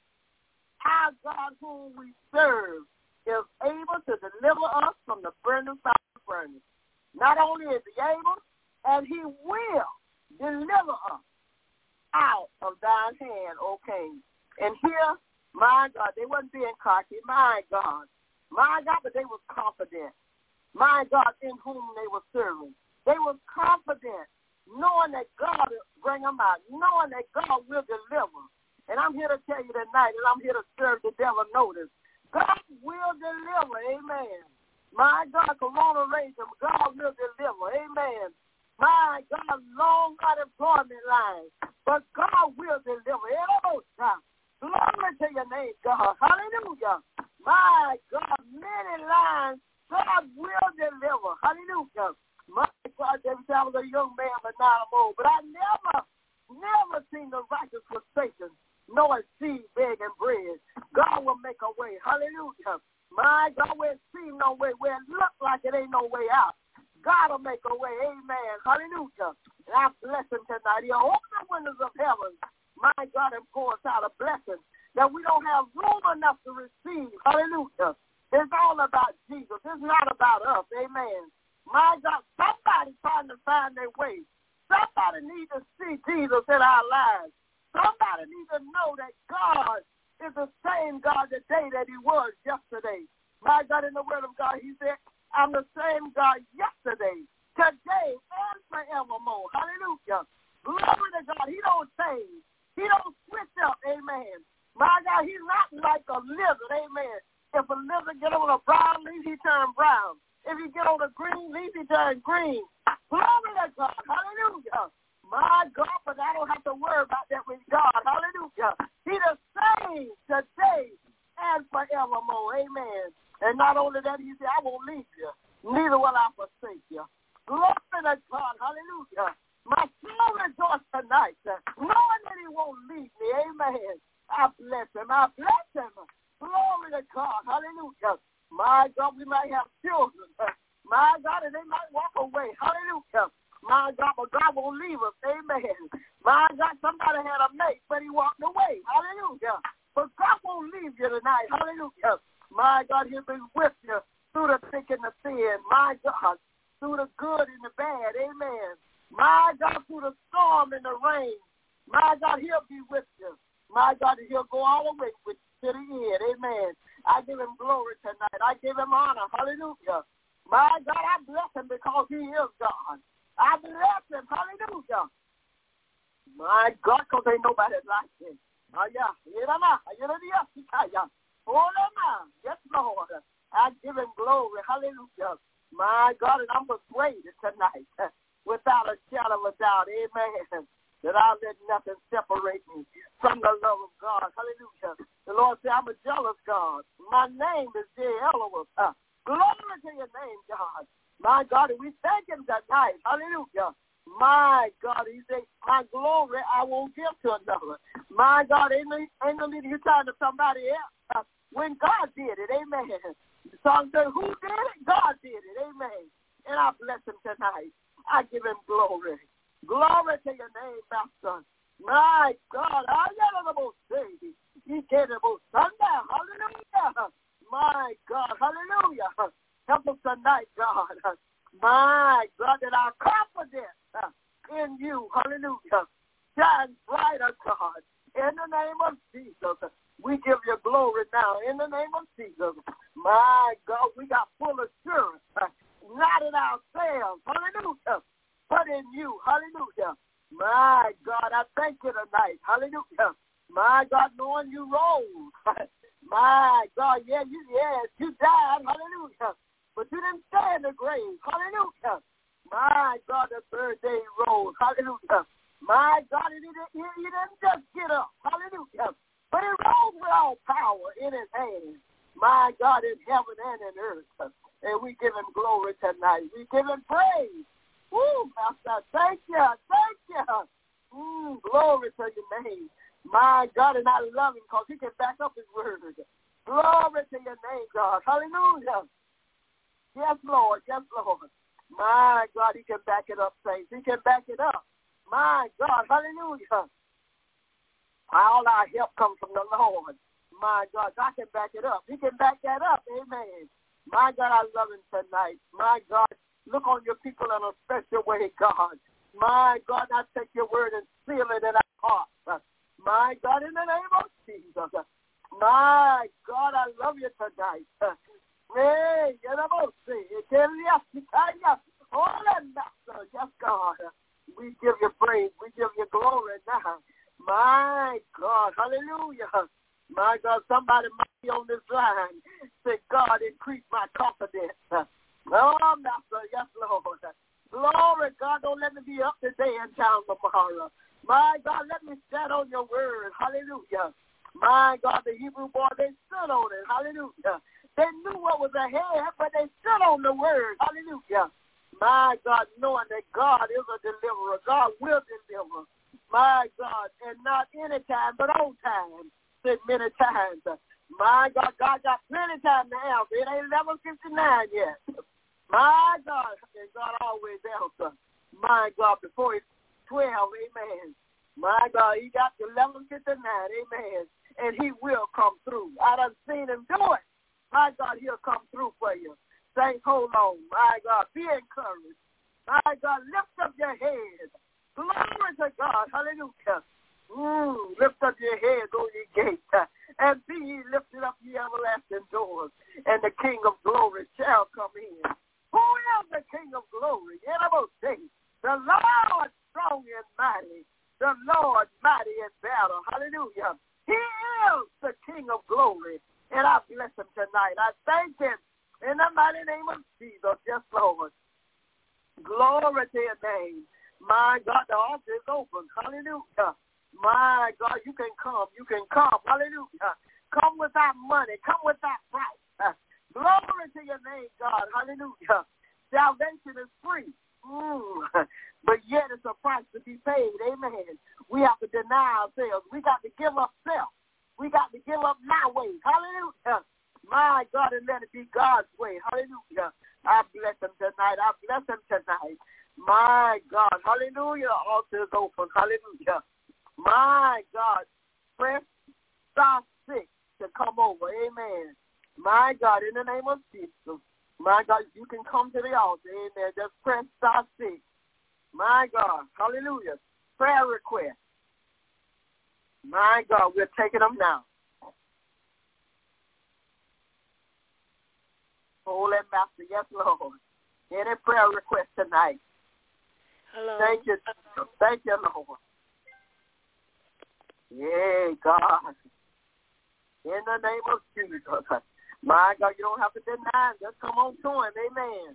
our God whom we serve is able to deliver us from the burning fire furnace. Not only is he able, and he will deliver us out of thine hand, O king. And here, my God, they wasn't being cocky, my God. My God, but they was confident. My God, in whom they were serving. They was confident, knowing that God will bring them out, knowing that God will deliver. And I'm here to tell you tonight, and I'm here to serve the devil notice. God will deliver, amen. My God, corona raising, God will deliver, amen. My God, long unemployment lines, but God will deliver. Glory to your name, God. Hallelujah. My God, many lines, God will deliver. Hallelujah. My God, every time I was a young man, but now I'm old. But I never, never seen the righteous forsaken, nor seed begging bread. God will make a way. Hallelujah. My God, where it seems no way, where it looks like it ain't no way out, God will make a way. Amen. Hallelujah. And I bless him tonight. He'll open the windows of heaven, my God, and pour us out a blessing that we don't have room enough to receive. Hallelujah. It's all about Jesus. It's not about us. Amen. My God, somebody trying to find their way. Somebody needs to see Jesus in our lives. Somebody needs to know that God is the same God today that he was yesterday. My God, in the word of God, he said, I'm the same God yesterday, today, and forevermore. Hallelujah. Glory to God. He don't change. He don't switch up. Amen. My God, he's not like a lizard. Amen. If a lizard get on a brown leaf, he turn brown. If he get on a green leaf, he turn green. Glory to God. Hallelujah. My God, but I don't have to worry about that with God. Hallelujah. He the same today and forevermore. Amen. And not only that, he said, I won't leave you. Neither will I forsake you. Glory to God. Hallelujah. My soul rejoices tonight, knowing that he won't leave me. Amen. I bless him. I bless him. Glory to God. Hallelujah. My God, we might have children. My God, and they might walk away. Hallelujah. My God, but God won't leave us. Amen. My God, somebody had a mate, but he walked away. Hallelujah. But God won't leave you tonight. Hallelujah. My God, he'll be with you through the thick and the thin. My God, through the good and the bad. Amen. My God, through the storm and the rain. My God, he'll be with you. My God, he'll go all the way with to the end. Amen. I give him glory tonight. I give him honor. Hallelujah. My God, I bless him because he is God. I bless him. Hallelujah. My God, because ain't nobody like him. Oh, yeah. Yes, Lord. I give him glory. Hallelujah. My God, and I'm persuaded tonight, without a shadow of a doubt, amen, that I'll let nothing separate me from the love of God. Hallelujah. The Lord said, I'm a jealous God. My name is J. Elohim. Uh, glory to your name, God. My God, and we thank him tonight. Hallelujah. My God, he said, my glory I won't give to another. My God, ain't no, ain't no need you talking to somebody else. Uh, when God did it, amen. The song said, who did it? God did it, amen. And I bless him tonight. I give him glory. Glory to your name, Master. My God, I yell at the say, he gave the most Sunday. Hallelujah. My God, hallelujah. Help us tonight, God. My God, that our confidence in you, hallelujah, shines brighter, God. In the name of Jesus, we give you glory now. In the name of Jesus, my God, we got full assurance, not in ourselves, hallelujah, but in you, hallelujah. My God, I thank you tonight, hallelujah. My God, knowing you rose, my God, yeah, you, yes, you died, hallelujah, but you didn't stay in the grave, hallelujah. My God, the third day rose, hallelujah. My God, he didn't, he, he didn't just get up, hallelujah, but he rose with all power in his hands, my God, in heaven and in earth. And we give him glory tonight. We give him praise. Woo, Master, thank you, thank you. Mm, glory to your name. My God, and I love him because he can back up his word. Glory to your name, God. Hallelujah. Yes, Lord. Yes, Lord. My God, he can back it up, saints. He can back it up. My God, hallelujah. All our help comes from the Lord. My God, God can back it up. He can back that up. Amen. My God, I love him tonight. My God, look on your people in a special way, God. My God, I take your word and seal it in our hearts. My God, in the name of Jesus. My God, I love you tonight. Hey, you know, oh, Master, yes, God. We give you praise. We give you glory now. My God, hallelujah. My God, somebody might be on this line. Say, God, increase my confidence. Oh, Master, yes, Lord. Glory, God, don't let me be up today and down tomorrow. My God, let me stand on your word. Hallelujah. My God, the Hebrew boy, they stood on it. Hallelujah. They knew what was ahead, but they stood on the word. Hallelujah. My God, knowing that God is a deliverer. God will deliver. My God, and not any time, but on time. Said many times. My God, God got plenty time to answer. It ain't eleven fifty-nine yet. My God, and God always answers. My God, before it's twelve, amen. My God, he got to eleven fifty-nine, amen. And he will come through. I done seen him do it. My God, he'll come through for you. Saints, hold on. My God, be encouraged. My God, lift up your head. Glory to God. Hallelujah. Mm, lift up your head, O ye gates, and be ye lifted up, ye everlasting doors, and the King of glory shall come in. Who is the King of glory? The Lord strong and mighty, the Lord mighty in battle. Hallelujah. He is the King of glory, and I bless him tonight. I thank him in the mighty name of Jesus. Yes, Lord. Glory to your name. My God, the altar is open. Hallelujah. My God, you can come. You can come. Hallelujah. Come without money. Come without price. Uh, glory to your name, God. Hallelujah. Salvation is free. Mm. But yet it's a price to be paid. Amen. We have to deny ourselves. We got to give up self. We got to give up my way. Hallelujah. My God, and let it be God's way. Hallelujah. I bless him tonight. I bless him tonight. My God. Hallelujah. Altar is open. Hallelujah. My God, press star six to come over. Amen. My God, in the name of Jesus. My God, you can come to the altar. Amen. Just press star six. My God. Hallelujah. Prayer request. My God, we're taking them now. Holy Master, yes, Lord. Any prayer request tonight? Hello. Thank you. Thank you, Lord. Yeah, God. In the name of Jesus. My God, you don't have to deny him. Just come on to him. Amen.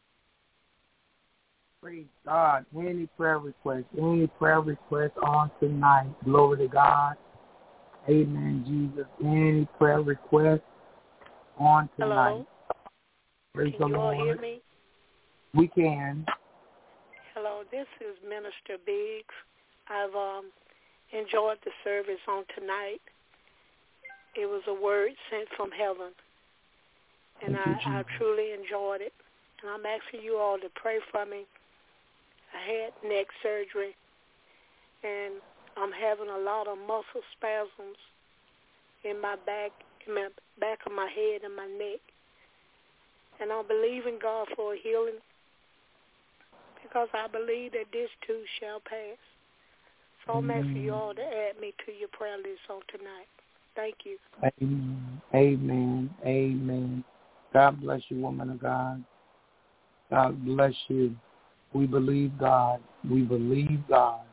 Praise God. Any prayer request, any prayer request on tonight. Glory to God. Amen, Jesus. Any prayer request on tonight. Hello. Praise Can the you all Lord. hear me? We can. Hello, this is Minister Biggs. I've um, enjoyed the service on tonight. It was a word sent from heaven, and I, I truly enjoyed it. And I'm asking you all to pray for me. I had neck surgery, and I'm having a lot of muscle spasms in my back, in my back of my head and my neck. And I believe in God for a healing because I believe that this too shall pass. So I'm asking you all to add me to your prayer list on tonight. Thank you. Amen. Amen. Amen. God bless you, woman of God. God bless you. We believe God. We believe God.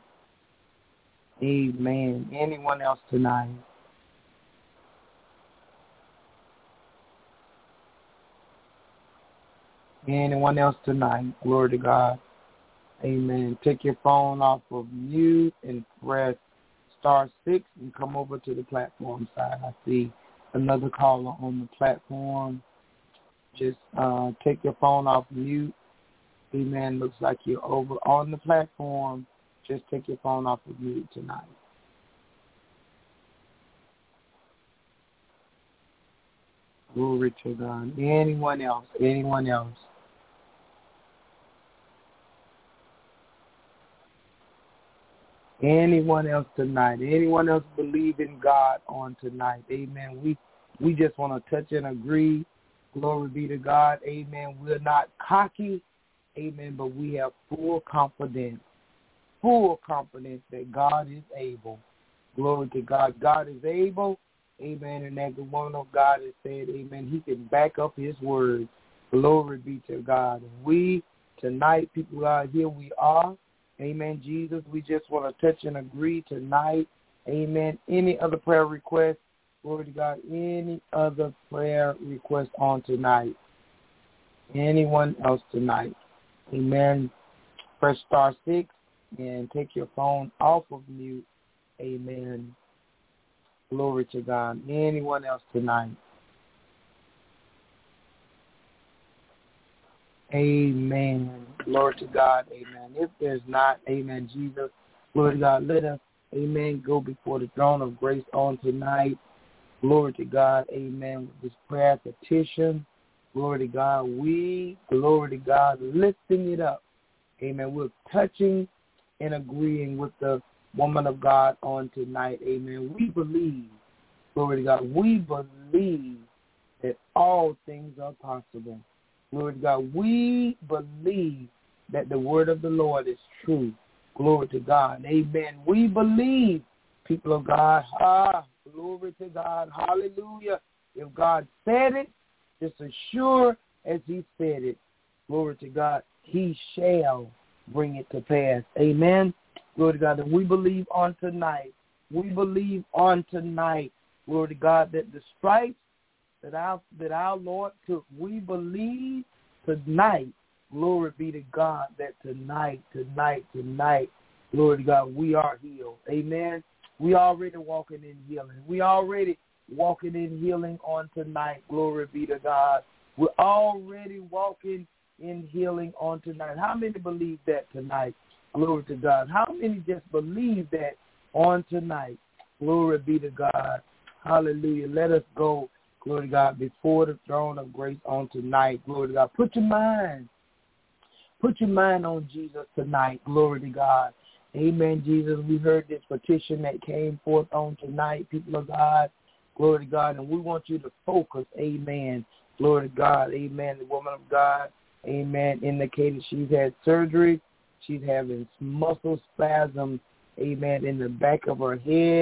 Amen. Anyone else tonight? Anyone else tonight? Glory to God. Amen. Take your phone off of mute and press star six and come over to the platform side. I see another caller on the platform. Just uh, take your phone off mute. Amen. Looks like you're over on the platform. Just take your phone off of mute tonight. Glory to God. Anyone else? Anyone else? Anyone else tonight? Anyone else believe in God on tonight? Amen. We we just want to touch and agree. Glory be to God. Amen. We're not cocky. Amen. But we have full confidence. Full confidence that God is able. Glory to God. God is able. Amen. And that the woman of God has said, amen, he can back up his word. Glory be to God. And we tonight, people are here we are. Amen, Jesus. We just want to touch and agree tonight. Amen. Any other prayer requests? Glory to God. Any other prayer requests on tonight? Anyone else tonight? Amen. Press star six and take your phone off of mute. Amen. Glory to God. Anyone else tonight? Amen. Glory to God. Amen. If there's not, amen, Jesus, glory to God, let us, amen, go before the throne of grace on tonight. Glory to God. Amen. With this prayer petition, glory to God, we, glory to God, lifting it up. Amen. We're touching and agreeing with the woman of God on tonight. Amen. We believe, glory to God, we believe that all things are possible. Glory to God. We believe that the word of the Lord is true. Glory to God. Amen. We believe, people of God. Ah, glory to God. Hallelujah. If God said it, just as sure as he said it, glory to God, he shall bring it to pass. Amen. Glory to God. And we believe on tonight. We believe on tonight, glory to God, that the stripes that our that our Lord took, we believe tonight, glory be to God, that tonight, tonight, tonight, glory to God, we are healed. Amen. We already walking in healing. We already walking in healing on tonight. Glory be to God. We're already walking in healing on tonight. How many believe that tonight? Glory to God. How many just believe that on tonight? Glory be to God. Hallelujah. Let us go, glory to God, before the throne of grace on tonight. Glory to God. Put your mind, put your mind on Jesus tonight. Glory to God. Amen, Jesus. We heard this petition that came forth on tonight, people of God. Glory to God. And we want you to focus. Amen. Glory to God. Amen. The woman of God, amen, indicated she's had surgery. She's having muscle spasms, amen, in the back of her head.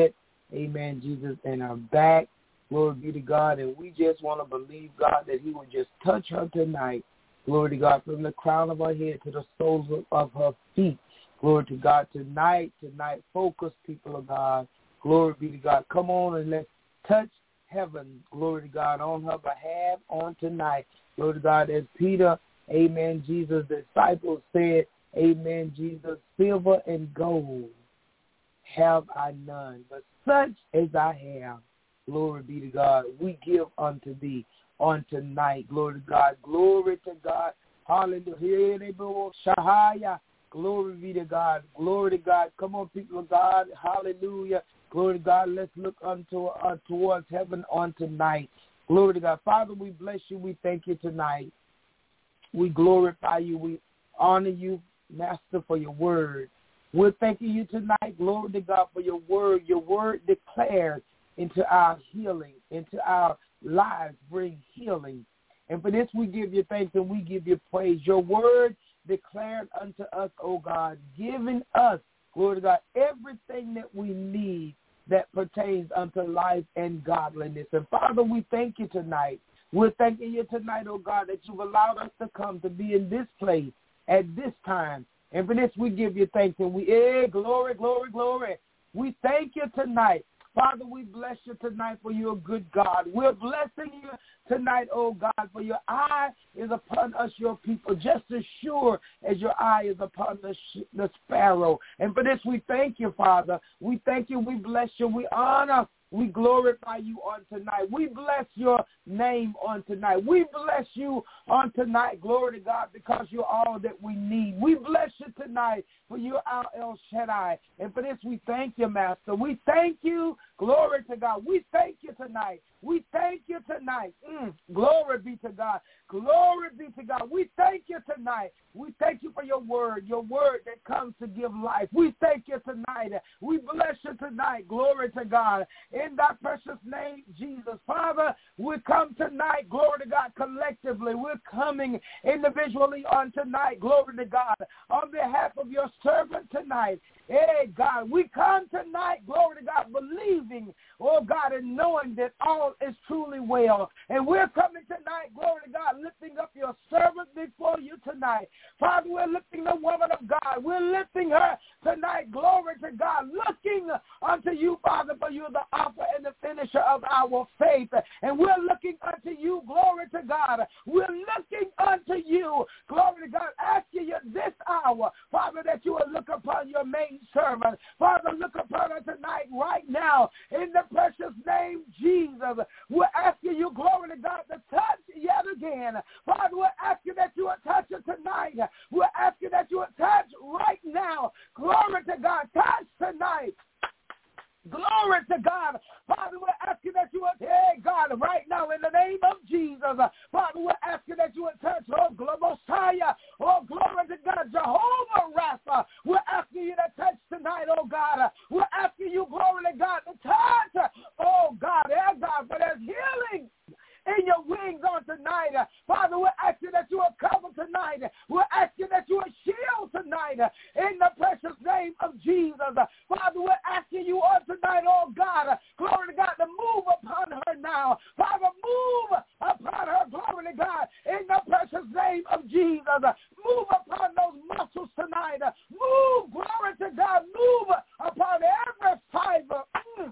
amen, Jesus, in her back. Glory be to God. And we just want to believe, God, that he would just touch her tonight. Glory to God, from the crown of her head to the soles of her feet. Glory to God. Tonight, tonight, focus, people of God. Glory be to God. Come on and let's touch heaven. Glory to God on her behalf on tonight. Glory to God. As Peter, amen, Jesus' disciples said, amen, Jesus, silver and gold have I none, but such as I have, glory be to God, we give unto thee on tonight. Glory to God. Glory to God. Hallelujah. Glory be to God. Glory to God. Come on, people of God. Hallelujah. Glory to God. Let's look unto uh, towards heaven on tonight. Glory to God. Father, we bless you. We thank you tonight. We glorify you. We honor you, Master, for your word. We're thanking you tonight. Glory to God for your word. Your word declares into our healing, into our lives, bring healing. And for this we give you thanks and we give you praise. Your word declared unto us, O God, giving us, glory to God, everything that we need that pertains unto life and godliness. And Father, we thank you tonight. We're thanking you tonight, oh God, that you've allowed us to come to be in this place at this time. And for this we give you thanks. And we, eh, glory, glory, glory. We thank you tonight. Father, we bless you tonight for your good God. We're blessing you tonight, oh God, for your eye is upon us, your people, just as sure as your eye is upon the, sh- the sparrow. And for this, we thank you, Father. We thank you. We bless you. We honor. We glorify you on tonight. We bless your name on tonight. We bless you on tonight, glory to God, because you're all that we need. We bless you tonight for you're our El Shaddai. And for this, we thank you, Master. We thank you, glory to God. We thank you tonight. We thank you tonight. Mm, glory be to God. Glory be to God. We thank you tonight. We thank you for your word, your word that comes to give life. We thank you tonight. We bless you tonight. Glory to God. In that precious name, Jesus. Father, we come tonight, glory to God, collectively. We're coming individually on tonight, glory to God, on behalf of your servant tonight. Hey, God, we come tonight, glory to God, believing, oh, God, and knowing that all is truly well. And we're coming tonight, glory to God, lifting up your servant before you tonight. Father, we're lifting the woman of God. We're lifting her tonight, glory to God, looking unto you, Father, for you're the author and the finisher of our faith. And we're looking unto you, glory to God. We're looking unto you, glory to God, asking you this hour, Father, that you will look upon your maid servant. Father, look upon her tonight, right now, in the precious name, Jesus. We're asking you, glory to God, to touch yet again. Father, we're asking that you would touch her tonight. We're asking that you would touch right now. Glory to God, touch tonight. Glory to God. Father, we're asking that you would, hey, God, right now in the name of Jesus. Father, we're asking that you would touch, oh, Messiah, oh, glory to God, Jehovah Rapha. We're asking you to touch tonight, oh, God. We're asking you, glory to God, to touch, oh, God, yeah, God, for there's healing in your wings on tonight. Father, we're asking that you will cover tonight. We're asking that you will shield tonight in the precious name of Jesus. Father, we're asking you on tonight, oh God, glory to God, to move upon her now. Father, move upon her, glory to God, in the precious name of Jesus. Move upon those muscles tonight. Move, glory to God, move upon every fiber. Mm.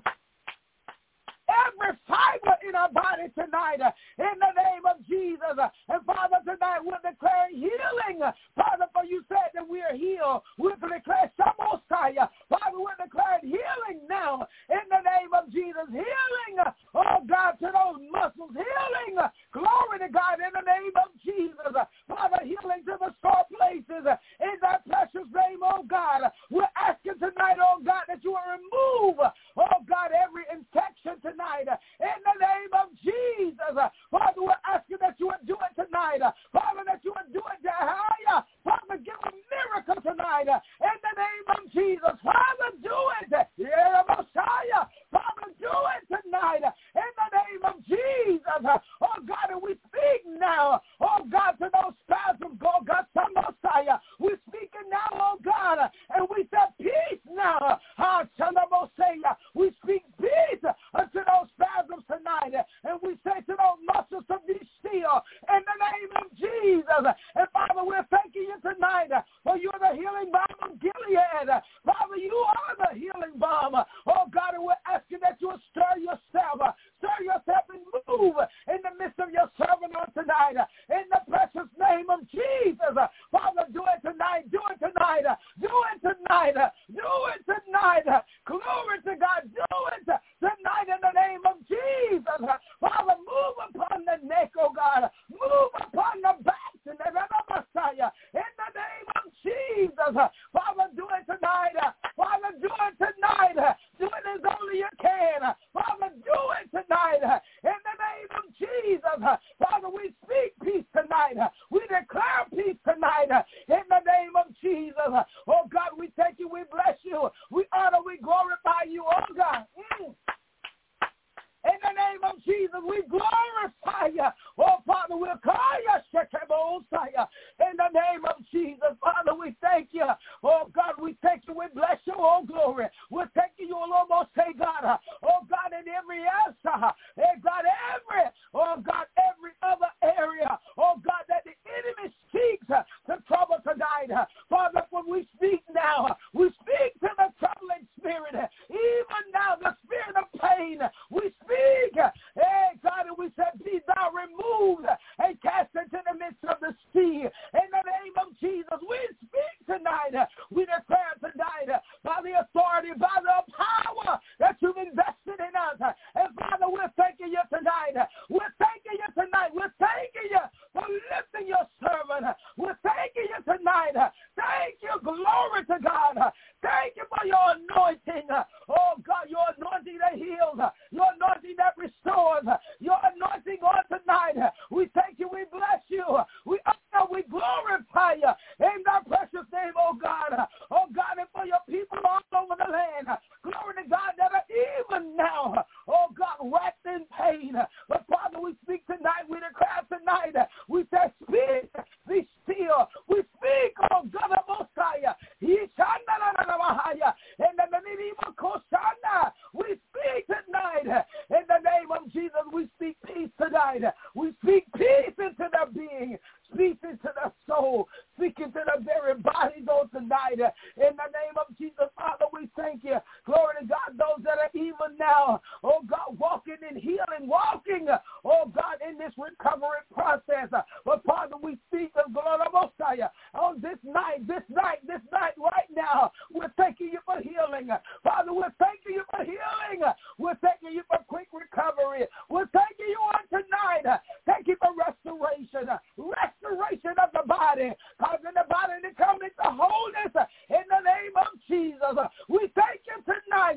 Every fiber in our body tonight, uh, in the name of Jesus. Uh, and Father, tonight we're declaring healing. Father, for you said that we are healed. We're declaring Samosaya. Father, we're declaring healing now in the name of Jesus. Healing, uh, oh God, to those muscles. Healing, uh, glory to God, in the name of Jesus. Uh, Father, healing to the sore places uh, in that precious name, oh God. We're asking tonight, oh God, that you will remove, oh God, every infection tonight. Tonight, in the name of Jesus. Father, we're asking that you would do it tonight. Father, that you would do it higher. Father, give a miracle tonight in the name of Jesus. Father, do it. Yeah, Messiah. Father, do it tonight in the name of Jesus. Oh God, and we speak now, oh God, to those spasms, oh God, some Messiah. We're speaking now, oh God, and we say peace now. Ah, we speak peace tonight. Glory to God. Do it tonight in the name of Jesus. Father, move upon the neck, oh God. Move upon the back in the name of Jesus. Father, do it tonight. Father, do it tonight. Do it as only you can. Father, do it tonight in the name of Jesus. Father, we speak peace tonight. We declare peace tonight in the name of Jesus. Oh God, we thank you. We bless you. We honor, we glorify you, oh God. Mm. In the name of Jesus, we glorify you. Oh, Father, we'll call you Shekebosaya. In the name of Jesus, Father, we thank you. Oh, God, we thank you. We bless you. Oh, glory. We're thanking you, Lord, say, God. Oh, God, in every answer. Hey, God, every, oh, God, every other area. Oh, God, that the enemy speaks to trouble tonight. Father, when we speak now, we speak to the troubling spirit. Even now, the spirit of pain, we speak. Hey, God, and we said, be thou removed and cast into the midst of the sea. In the name of Jesus, we speak tonight. We declare tonight by the authority, by the power that you've invested in us. And Father, we're thanking you tonight. We're thanking you tonight. We're thanking you for lifting your servant. We're thanking you tonight. Thank you. Glory to God. Thank you for your anointing. Oh, God, your anointing that heals. Your anointing that restores. Your anointing on tonight. We thank you. We bless you. We honor. We glorify you. In thy precious name, oh God. Oh, God, and for your people all over the land. Glory to God that are even now, oh, God, wrapped in pain. But, Father, we speak tonight. We declare tonight. We say, speak. Be still. We speak, oh, God, of Messiah. In the name of Koshana, we speak tonight. In the name of Jesus, we speak peace tonight. We speak peace into their being, peace into their soul, speak into their very bodies on tonight. In the name of Jesus, Father, we thank you. Glory to God, those that are even now, oh God, walking in healing, walking, oh God, in this recovery process. But Father, we speak of glory Messiah on this night, this night, this night, right now. We're thanking you for healing. Father, we're thanking you for healing. We're thanking you for quick recovery. We're thanking you on tonight. Thank you for restoration. Restoration of the body. Causing the body to come into wholeness in the name of Jesus. We thank you tonight.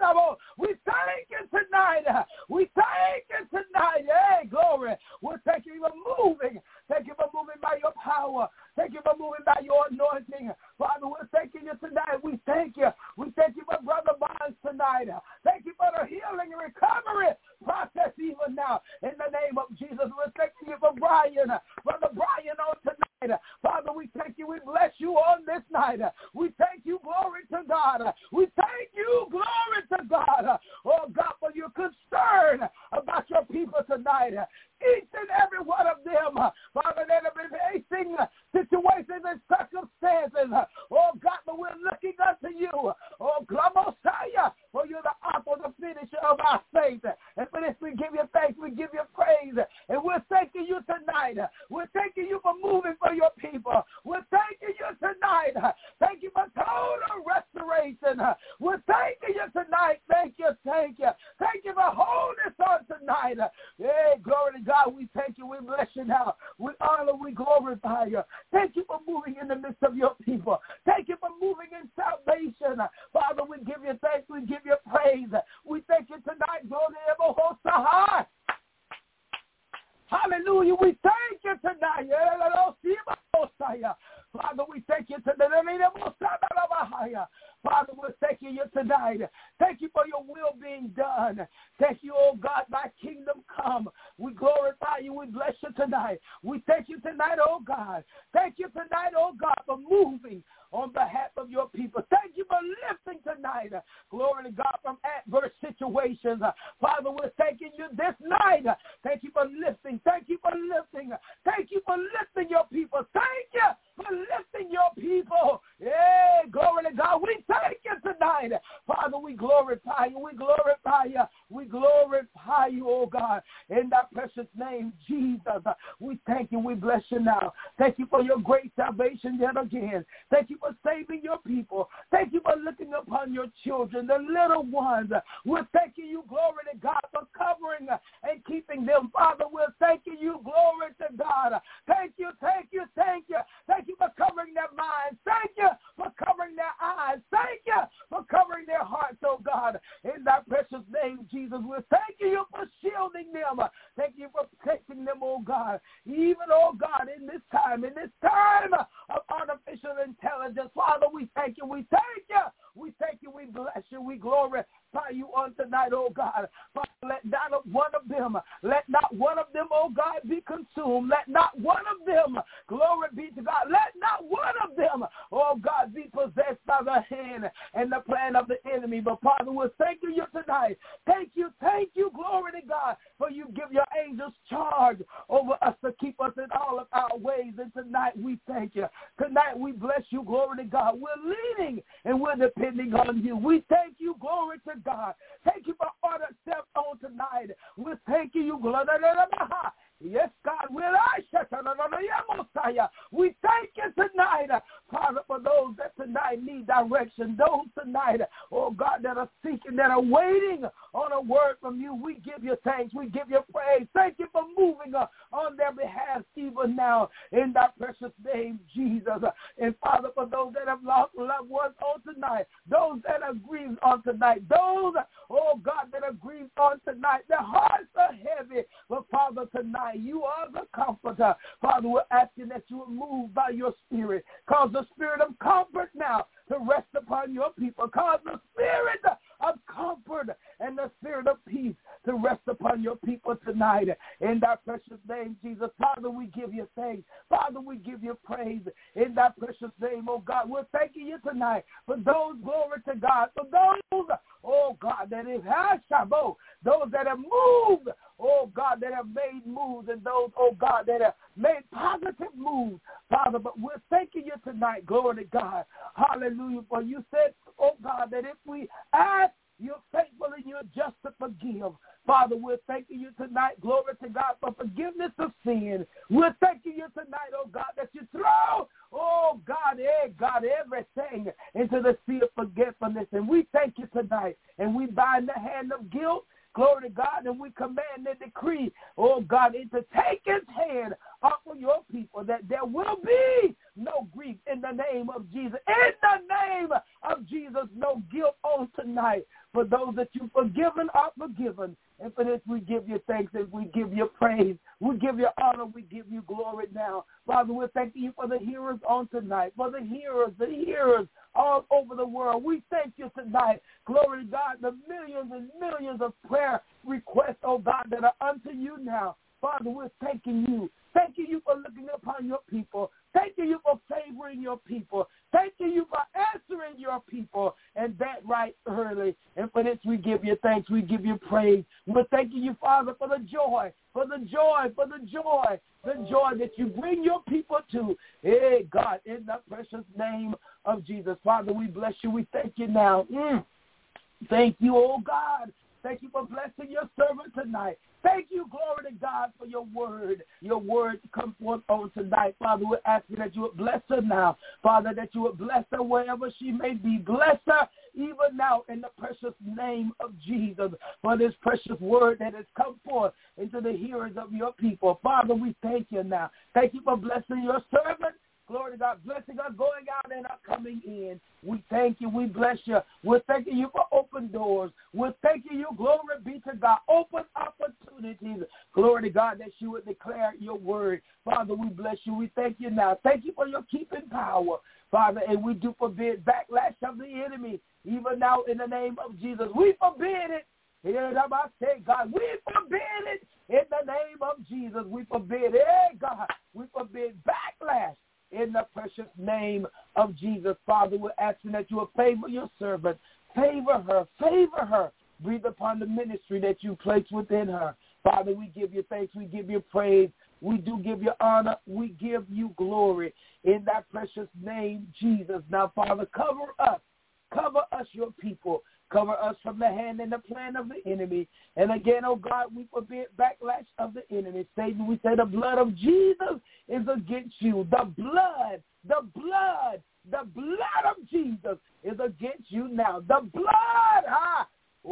We thank you tonight. We thank you tonight. Hey, glory. We're thanking you for moving. Thank you for moving by your power. Thank you for moving by your anointing. Father, we're thanking you tonight. We thank you. We thank you for Brother Bonds tonight. Thank you for the healing and recovery process even now. In the name of Jesus, we're thanking you for Brian. Brother Brian on tonight. Father, we thank you. We bless you on this night. We thank you. Glory to God. We thank you. Glory to God. Oh, God, for your concern about your people tonight. Each and every one of them, Father, that have been facing situations and circumstances. Oh, God, but we're looking unto you. Oh, Messiah, for you're the author, the finisher of our faith. And for this, we give you thanks. We give you praise. And we're thanking you tonight. We're thanking you for moving for your people. We're thanking you tonight. Thank you for total restoration. We're thanking you tonight. Thank you, thank you. Thank you for wholeness on tonight. Hey, glory to God, we thank you. We bless you now. We honor, we glorify you. Thank you for moving in the midst of your people. Thank you for moving in salvation. Father, we give you thanks. We give you praise. We thank you tonight. Hallelujah. We thank you tonight. Father, we thank you tonight. Father, we're thanking you tonight. Thank you for your will being done. Thank you, oh God, thy kingdom come. We glorify you. We bless you tonight. We thank you tonight, oh God. Thank you tonight, oh God, for moving on behalf of your people. Thank you for lifting tonight. Glory to God, from adverse situations. Father, we're thanking you this night. Thank you for lifting. Thank you for lifting. Thank you for lifting your people. Thank you for lifting your people. Yeah, glory to God. We thank you tonight. Father, we glorify you. We glorify you. We glorify you, oh God. In that precious precious name, Jesus, we thank you. We bless you now. Thank you for your great salvation yet again. Thank you for saving your people. Thank you for looking upon your children, the little ones. We're thanking you, glory to God, for covering and keeping them. Father, we're thanking you, glory to God. Thank you, thank you, thank you. Thank you for covering their minds. Thank you for covering their eyes. Thank you for covering their hearts, oh God. In that precious name, Jesus, we're thanking you for shielding them. Thank you for protecting them, oh God. Even, oh God, in this time, in this time of artificial intelligence, Father, we thank you. We thank you. We thank you. We bless you. We glorify you on tonight, oh God. Father, let not one of them, let not one of them, oh God, be consumed. Let not one of them, glory be to God, let not one of them, oh God, be possessed by the hand and the plan of the enemy. But Father, we're thanking you tonight. Thank you, thank you, glory to God, for you give your angels charge over us to keep us in all of our ways. And tonight we thank you. Tonight we bless you, glory to God. We're leaning and we're depending on you. We thank you, glory to God. Thank you for order steps on tonight. We're thanking you, glory to God. Yes, God, will I shut we thank you tonight, Father, for those that tonight need direction, those tonight, oh God, that are seeking, that are waiting on a word from you. We give you thanks. We give you praise. Thank you for moving uh, on their behalf even now in that precious name, Jesus. And Father, for those that have lost loved ones on tonight, those that are grieved on tonight, those, oh God, that are grieved on tonight, their hearts are heavy. But Father, tonight, you are the comforter. Father, we're asking that you will move by your spirit. Cause the spirit of comfort now to rest upon your people. Cause the spirit of comfort and the spirit of peace to rest upon your people tonight. In that precious name, Jesus. Father, we give you thanks. Father, we give you praise. In that precious name, oh God, we're thanking you tonight for those, glory to God, for those, oh God, that have Shabo, those that have moved, oh God, that have made moves, and those, oh God, that have made positive moves, Father. But we're thanking you tonight, glory to God. Hallelujah. For you said, oh God, that if we ask, you're faithful and you're just to forgive. Father, we're thanking you tonight, glory to God, for forgiveness of sin. We're thanking you tonight, oh God, that you throw, oh God, eh, God, everything into the sea of forgetfulness. And we thank you tonight, and we bind the hand of guilt, glory to God, and we command and decree, oh God, to take his hand off of your people, that there will be no grief in the name of Jesus. In the name of Jesus, no guilt on tonight. For those that you've forgiven are forgiven. And for this, we give you thanks and we give you praise. We give you honor. We give you glory now. Father, we're thanking you for the hearers on tonight, for the hearers, the hearers all over the world. We thank you tonight. Glory to God, the millions and millions of prayer requests, oh God, that are unto you now. Father, we're thanking you. Thanking you for looking upon your people. Thanking you for favoring your people. Thanking you for answering your people, and that right early. And for this, we give you thanks. We give you praise. We're thanking you, Father, for the joy, for the joy, for the joy, the joy that you bring your people to. Hey, God, in the precious name of Jesus. Father, we bless you. We thank you now. Mm. Thank you, oh God. Thank you for blessing your servant tonight. Thank you, glory to God, for your word. Your word to come forth on tonight. Father, we're asking that you would bless her now. Father, that you would bless her wherever she may be. Bless her even now in the precious name of Jesus for this precious word that has come forth into the hearers of your people. Father, we thank you now. Thank you for blessing your servant. Glory to God, blessing us going out and us coming in. We thank you. We bless you. We're thanking you for open doors. We're thanking you, glory be to God, open opportunities. Glory to God, that you would declare your word. Father, we bless you. We thank you now. Thank you for your keeping power, Father, and we do forbid backlash of the enemy, even now in the name of Jesus. We forbid it. God, we forbid it in the name of Jesus. We forbid, hey, God, we forbid backlash. In the precious name of Jesus, Father, we're asking that you will favor your servant. Favor her. Favor her. Breathe upon the ministry that you place within her. Father, we give you thanks. We give you praise. We do give you honor. We give you glory. In that precious name, Jesus. Now, Father, cover us. Cover us, your people. Cover us from the hand and the plan of the enemy. And again, oh God, we forbid backlash of the enemy. Satan, we say the blood of Jesus is against you. The blood, the blood, the blood of Jesus is against you now. The blood, ah,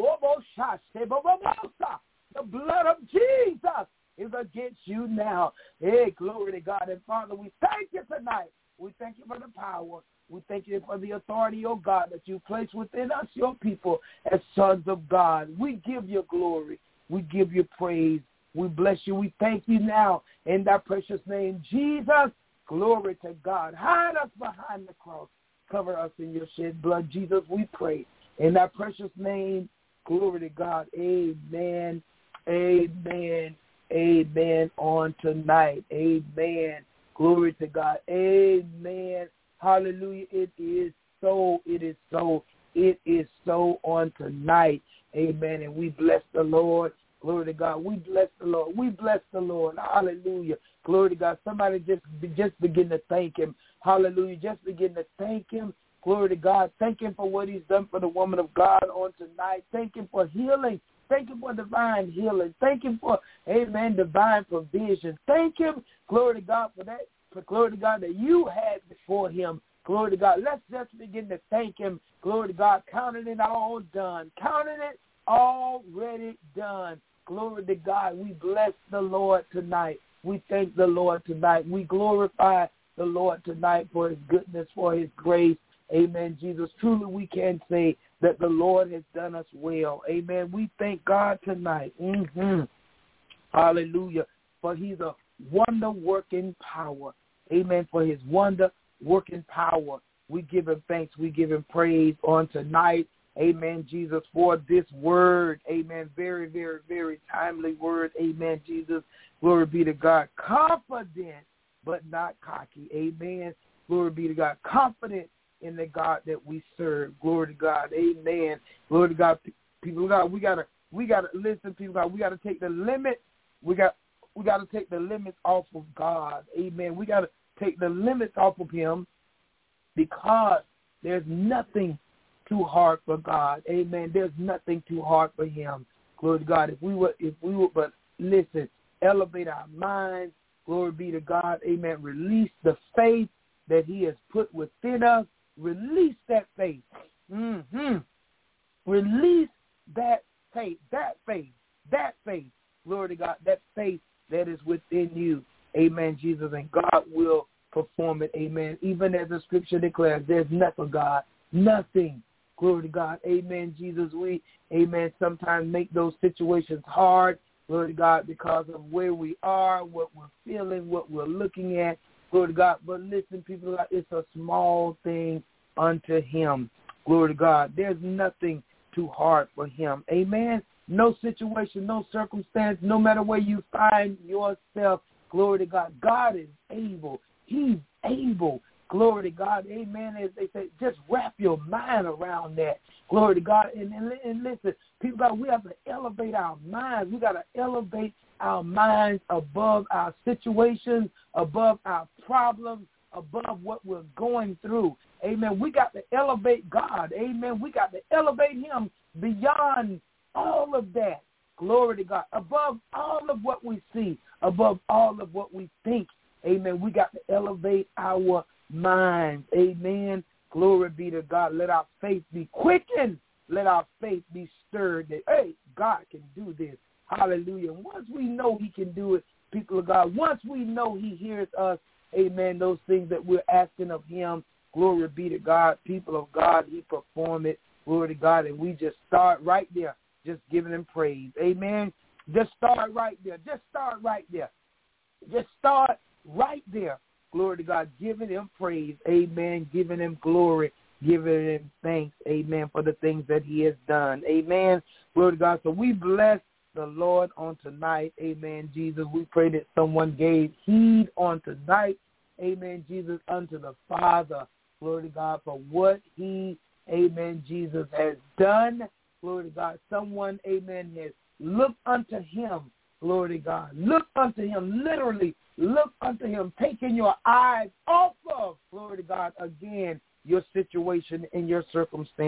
the blood of Jesus is against you now. Hey, glory to God. And Father, we thank you tonight. We thank you for the power. We thank you for the authority, oh God, that you place within us, your people, as sons of God. We give you glory. We give you praise. We bless you. We thank you now in that precious name, Jesus. Glory to God. Hide us behind the cross. Cover us in your shed blood, Jesus, we pray. In that precious name, glory to God. Amen. Amen. Amen on tonight. Amen. Glory to God. Amen. Hallelujah. It is so. It is so. It is so on tonight. Amen. And we bless the Lord. Glory to God. We bless the Lord. We bless the Lord. Hallelujah. Glory to God. Somebody just just begin to thank him. Hallelujah. Just begin to thank him. Glory to God. Thank him for what he's done for the woman of God on tonight. Thank him for healing. Thank him for divine healing. Thank him for, amen, divine provision. Thank him, glory to God, for that, for glory to God, that you had before him. Glory to God. Let's just begin to thank him. Glory to God. Counting it all done. Counting it already done. Glory to God. We bless the Lord tonight. We thank the Lord tonight. We glorify the Lord tonight for his goodness, for his grace. Amen, Jesus. Truly we can say that the Lord has done us well. Amen. We thank God tonight. Mm-hmm. Hallelujah. For he's a wonder-working power. Amen. For his wonder-working power. We give him thanks. We give him praise on tonight. Amen, Jesus, for this word. Amen. Very, very, very timely word. Amen, Jesus. Glory be to God. Confident, but not cocky. Amen. Glory be to God. Confident in the God that we serve. Glory to God. Amen. Glory to God. People of God, we gotta we gotta listen, people of God, we gotta take the limit. We got we gotta take the limits off of God. Amen. We gotta take the limits off of him because there's nothing too hard for God. Amen. There's nothing too hard for him. Glory to God. If we were if we would but listen, elevate our minds, glory be to God. Amen. Release the faith that he has put within us. Release that faith. Mm-hmm. Release that faith, that faith, that faith. Glory to God, that faith that is within you. Amen, Jesus, and God will perform it. Amen. Even as the scripture declares, there's nothing for God, nothing. Glory to God. Amen, Jesus. We, amen, sometimes make those situations hard. Glory to God, because of where we are, what we're feeling, what we're looking at. Glory to God. But listen, people, it's a small thing unto him. Glory to God. There's nothing too hard for him. Amen. No situation, no circumstance, no matter where you find yourself. Glory to God. God is able. He's able. Glory to God. Amen. As they say, just wrap your mind around that. Glory to God. And, and, and listen, people, God, we have to elevate our minds. We got to elevate our minds above our situations, above our problems, above what we're going through. Amen. We got to elevate God. Amen. We got to elevate him beyond all of that. Glory to God. Above all of what we see, above all of what we think. Amen. We got to elevate our minds. Amen. Glory be to God. Let our faith be quickened. Let our faith be stirred that, hey, God can do this. Hallelujah. Once we know he can do it, people of God, once we know he hears us, amen, those things that we're asking of him, glory be to God, people of God, he perform it, glory to God, and we just start right there, just giving him praise. Amen. Just start right there. Just start right there. Just start right there. Glory to God, giving him praise. Amen. Giving him glory. Giving him thanks. Amen. For the things that he has done. Amen. Glory to God. So we bless the Lord on tonight. Amen, Jesus. We pray that someone gave heed on tonight. Amen, Jesus, unto the Father. Glory to God for what he, amen, Jesus, has done. Glory to God. Someone, amen, has looked unto him. Glory to God. Look unto him. Literally, look unto him. Taking your eyes off of, glory to God, again, your situation and your circumstance.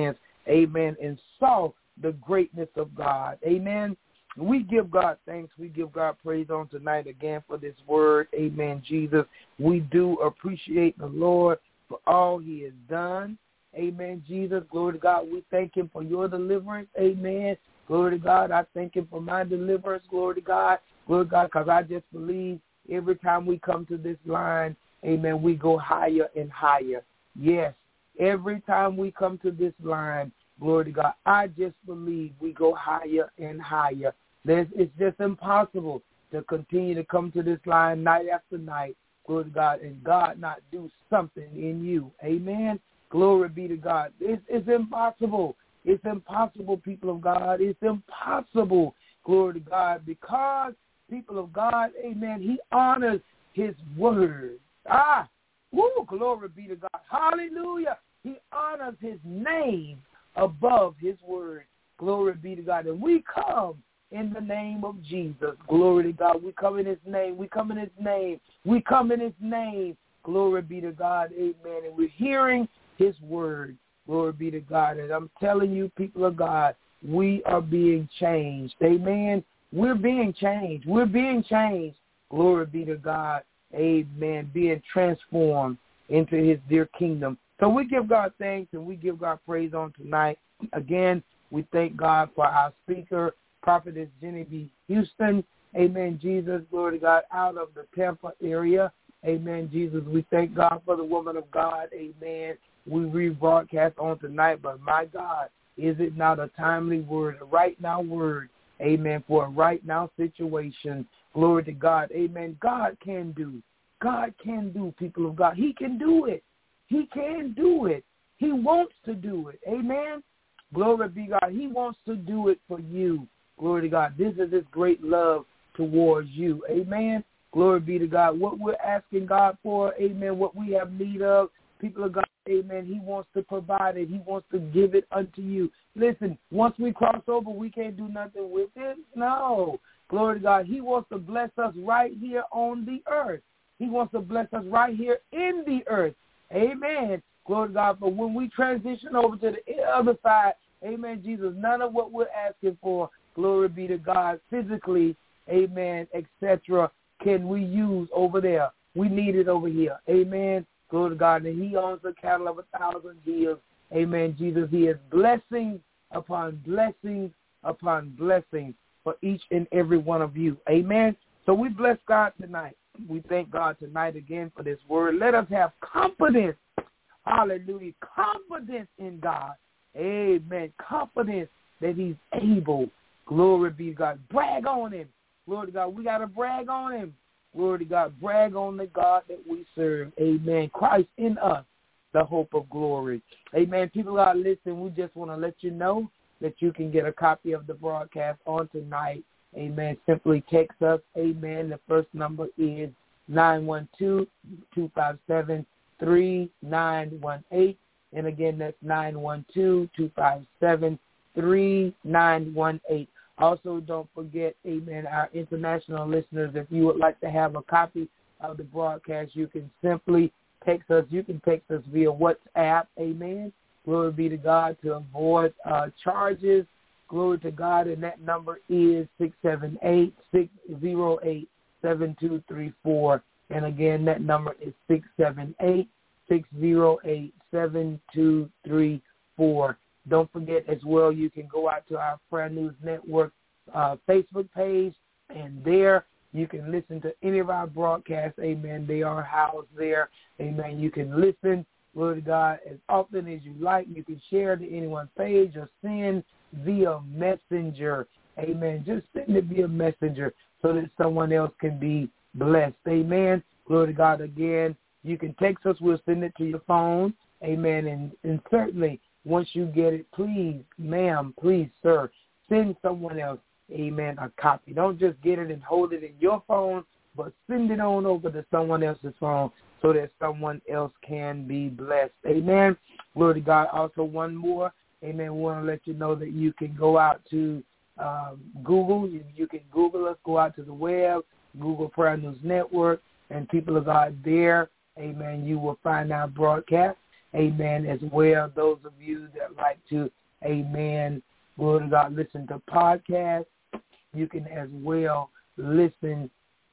amen, and saw the greatness of God. Amen. We give God thanks. We give God praise on tonight again for this word. Amen, Jesus. We do appreciate the Lord for all he has done. Amen, Jesus. Glory to God. We thank him for your deliverance. Amen. Glory to God. I thank him for my deliverance. Glory to God. Glory to God, because I just believe every time we come to this line, amen, we go higher and higher. Yes, every time we come to this line, glory to God, I just believe we go higher and higher. There's, it's just impossible to continue to come to this line night after night, glory to God, and God not do something in you. Amen. Glory be to God. It's, it's impossible. It's impossible, people of God. It's impossible, glory to God, because people of God, amen, he honors his word. Ah, woo, glory be to God. Hallelujah. He honors his name above his word. Glory be to God. And we come in the name of Jesus. Glory to God. We come in his name. We come in his name. We come in his name. Glory be to God. Amen. And we're hearing his word. Glory be to God. And I'm telling you, people of God, we are being changed. Amen. We're being changed. We're being changed. Glory be to God. Amen. Being transformed into his dear kingdom. So we give God thanks and we give God praise on tonight. Again, we thank God for our speaker, Prophetess Jenny B. Houston. Amen, Jesus. Glory to God, out of the Tampa area. Amen, Jesus. We thank God for the woman of God. Amen. We rebroadcast on tonight, but my God, is it not a timely word, a right now word, amen, for a right now situation. Glory to God. Amen. God can do. God can do, people of God. He can do it. He can do it. He wants to do it. Amen. Glory be God. He wants to do it for you. Glory to God. This is his great love towards you. Amen. Glory be to God. What we're asking God for, amen, what we have need of, people of God, amen, he wants to provide it. He wants to give it unto you. Listen, once we cross over, we can't do nothing with it. No. Glory to God. He wants to bless us right here on the earth. He wants to bless us right here in the earth. Amen. Glory to God. But when we transition over to the other side, amen, Jesus, none of what we're asking for, glory be to God, physically, amen, et cetera, can we use over there. We need it over here. Amen. Glory to God. And he owns the cattle of a thousand hills. Amen, Jesus. He is blessings upon blessings upon blessings for each and every one of you. Amen. So we bless God tonight. We thank God tonight again for this word. Let us have confidence. Hallelujah. Confidence in God. Amen. Confidence that he's able. Glory be to God. Brag on him. Glory to God. We got to brag on him. Glory to God. Brag on the God that we serve. Amen. Christ in us, the hope of glory. Amen. People are listening. We just want to let you know that you can get a copy of the broadcast on tonight. Amen. Simply text us. Amen. The first number is nine one two, two five seven, three nine one eight. And again, that's nine one two, two five seven, three nine one eight. Also, don't forget, amen, our international listeners, if you would like to have a copy of the broadcast, you can simply text us. You can text us via WhatsApp, amen. Glory be to God, to avoid uh, charges. Glory to God, and that number is six seven eight, six zero eight, seven two three four. And again, that number is six seven eight, six zero eight, seven two three four. Don't forget as well, you can go out to our Prayer News Network uh, Facebook page, and there you can listen to any of our broadcasts. Amen. They are housed there. Amen. You can listen, glory to God, as often as you like. You can share to anyone's page or send via messenger. Amen. Just send it via messenger so that someone else can be blessed. Amen. Glory to God again. You can text us. We'll send it to your phone. Amen. And, and certainly, once you get it, please, ma'am, please, sir, send someone else, amen, a copy. Don't just get it and hold it in your phone, but send it on over to someone else's phone so that someone else can be blessed. Amen. Glory to God. Also, one more, amen, we want to let you know that you can go out to um, Google. You, you can Google us, go out to the web, Google Prayer News Network, and people of God there, amen, you will find our broadcast. Amen, as well, those of you that like to amen, glory to God, listen to podcasts. You can as well listen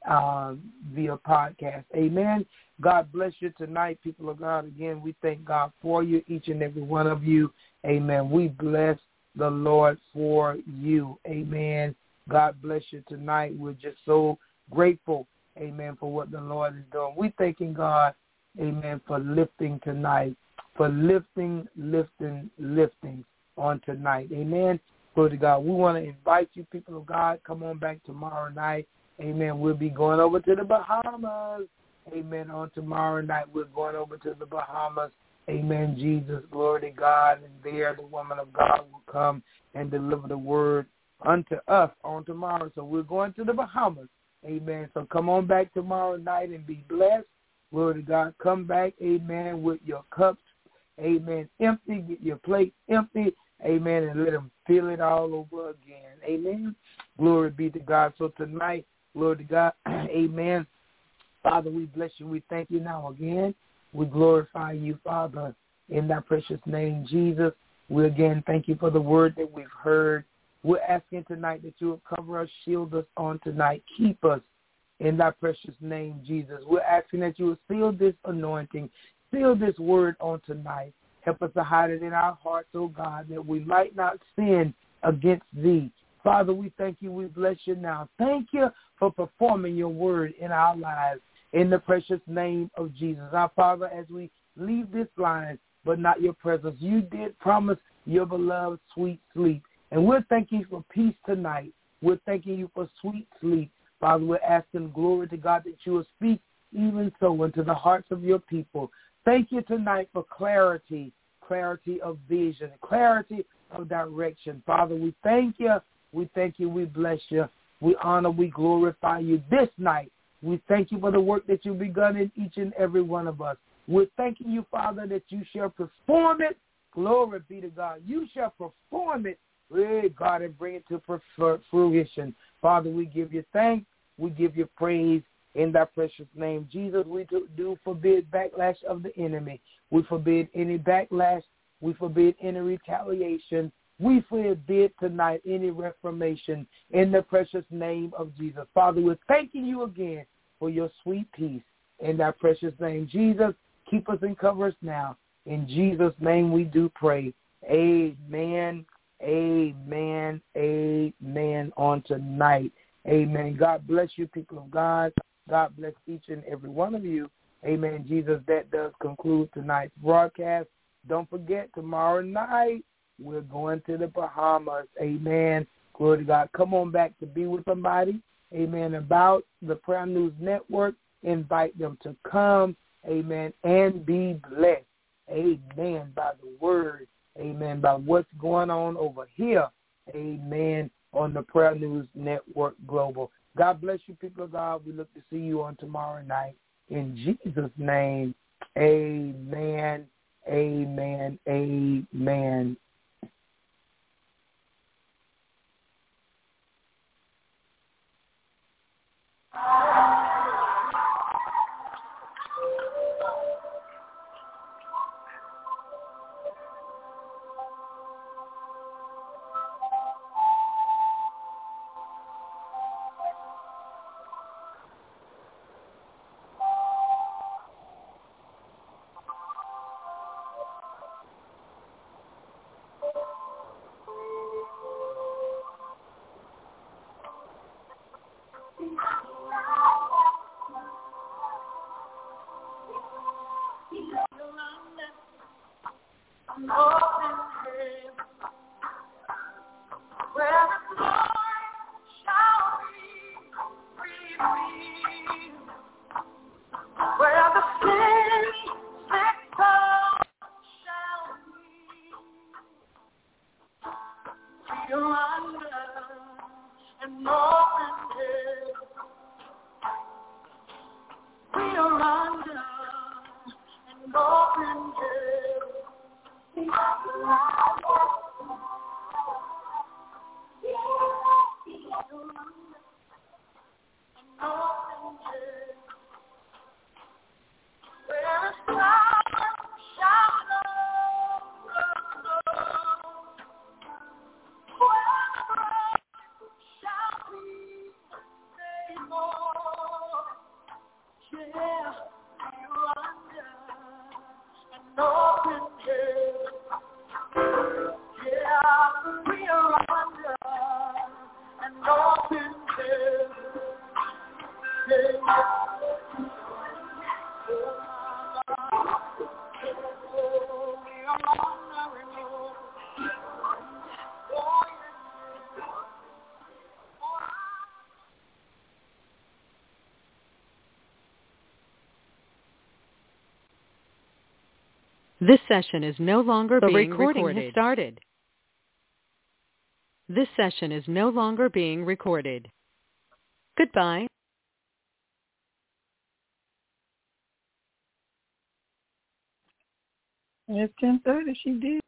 um, via podcast. Amen. God bless you tonight, people of God. Again, we thank God for you, each and every one of you. Amen. We bless the Lord for you. Amen. God bless you tonight. We're just so grateful, amen, for what the Lord is doing. We're thanking God, amen, for lifting tonight, for lifting, lifting, lifting on tonight. Amen. Glory to God. We want to invite you, people of God, come on back tomorrow night. Amen. We'll be going over to the Bahamas. Amen. On tomorrow night, we're going over to the Bahamas. Amen. Jesus, glory to God. And there the woman of God will come and deliver the word unto us on tomorrow. So we're going to the Bahamas. Amen. So come on back tomorrow night and be blessed. Glory to God. Come back, amen, with your cups, amen, empty. Get your plate empty, amen, and let them fill it all over again. Amen. Glory be to God. So tonight, glory to God, amen. Father, we bless you. We thank you now again. We glorify you, Father, in thy precious name, Jesus. We again thank you for the word that we've heard. We're asking tonight that you will cover us, shield us on tonight. Keep us in thy precious name, Jesus. We're asking that you will seal this anointing, seal this word on tonight. Help us to hide it in our hearts, oh God, that we might not sin against thee. Father, we thank you. We bless you now. Thank you for performing your word in our lives in the precious name of Jesus. Our Father, as we leave this line, but not your presence, you did promise your beloved sweet sleep. And we're thanking you for peace tonight. We're thanking you for sweet sleep. Father, we're asking, glory to God, that you will speak even so into the hearts of your people. Thank you tonight for clarity, clarity of vision, clarity of direction. Father, we thank you. We thank you. We bless you. We honor, we glorify you this night. We thank you for the work that you've begun in each and every one of us. We're thanking you, Father, that you shall perform it. Glory be to God. You shall perform it, hey, God, and bring it to fruition. Father, we give you thanks. We give you praise in thy precious name. Jesus, we do forbid backlash of the enemy. We forbid any backlash. We forbid any retaliation. We forbid tonight any reformation in the precious name of Jesus. Father, we're thanking you again for your sweet peace in thy precious name. Jesus, keep us and cover us now. In Jesus' name we do pray. Amen, amen, amen on tonight. Amen. God bless you, people of God. God bless each and every one of you. Amen. Jesus, that does conclude tonight's broadcast. Don't forget, tomorrow night, we're going to the Bahamas. Amen. Glory to God. Come on back to be with somebody. Amen. About the Prayer News Network. Invite them to come. Amen. And be blessed. Amen. By the word. Amen. By what's going on over here. Amen. On the Prayer News Network Global. God bless you, people of God. We look to see you on tomorrow night. In Jesus' name, amen, amen, amen. This session is no longer The being recording recorded. has started. This session is no longer being recorded. Goodbye. It's ten thirty. She did.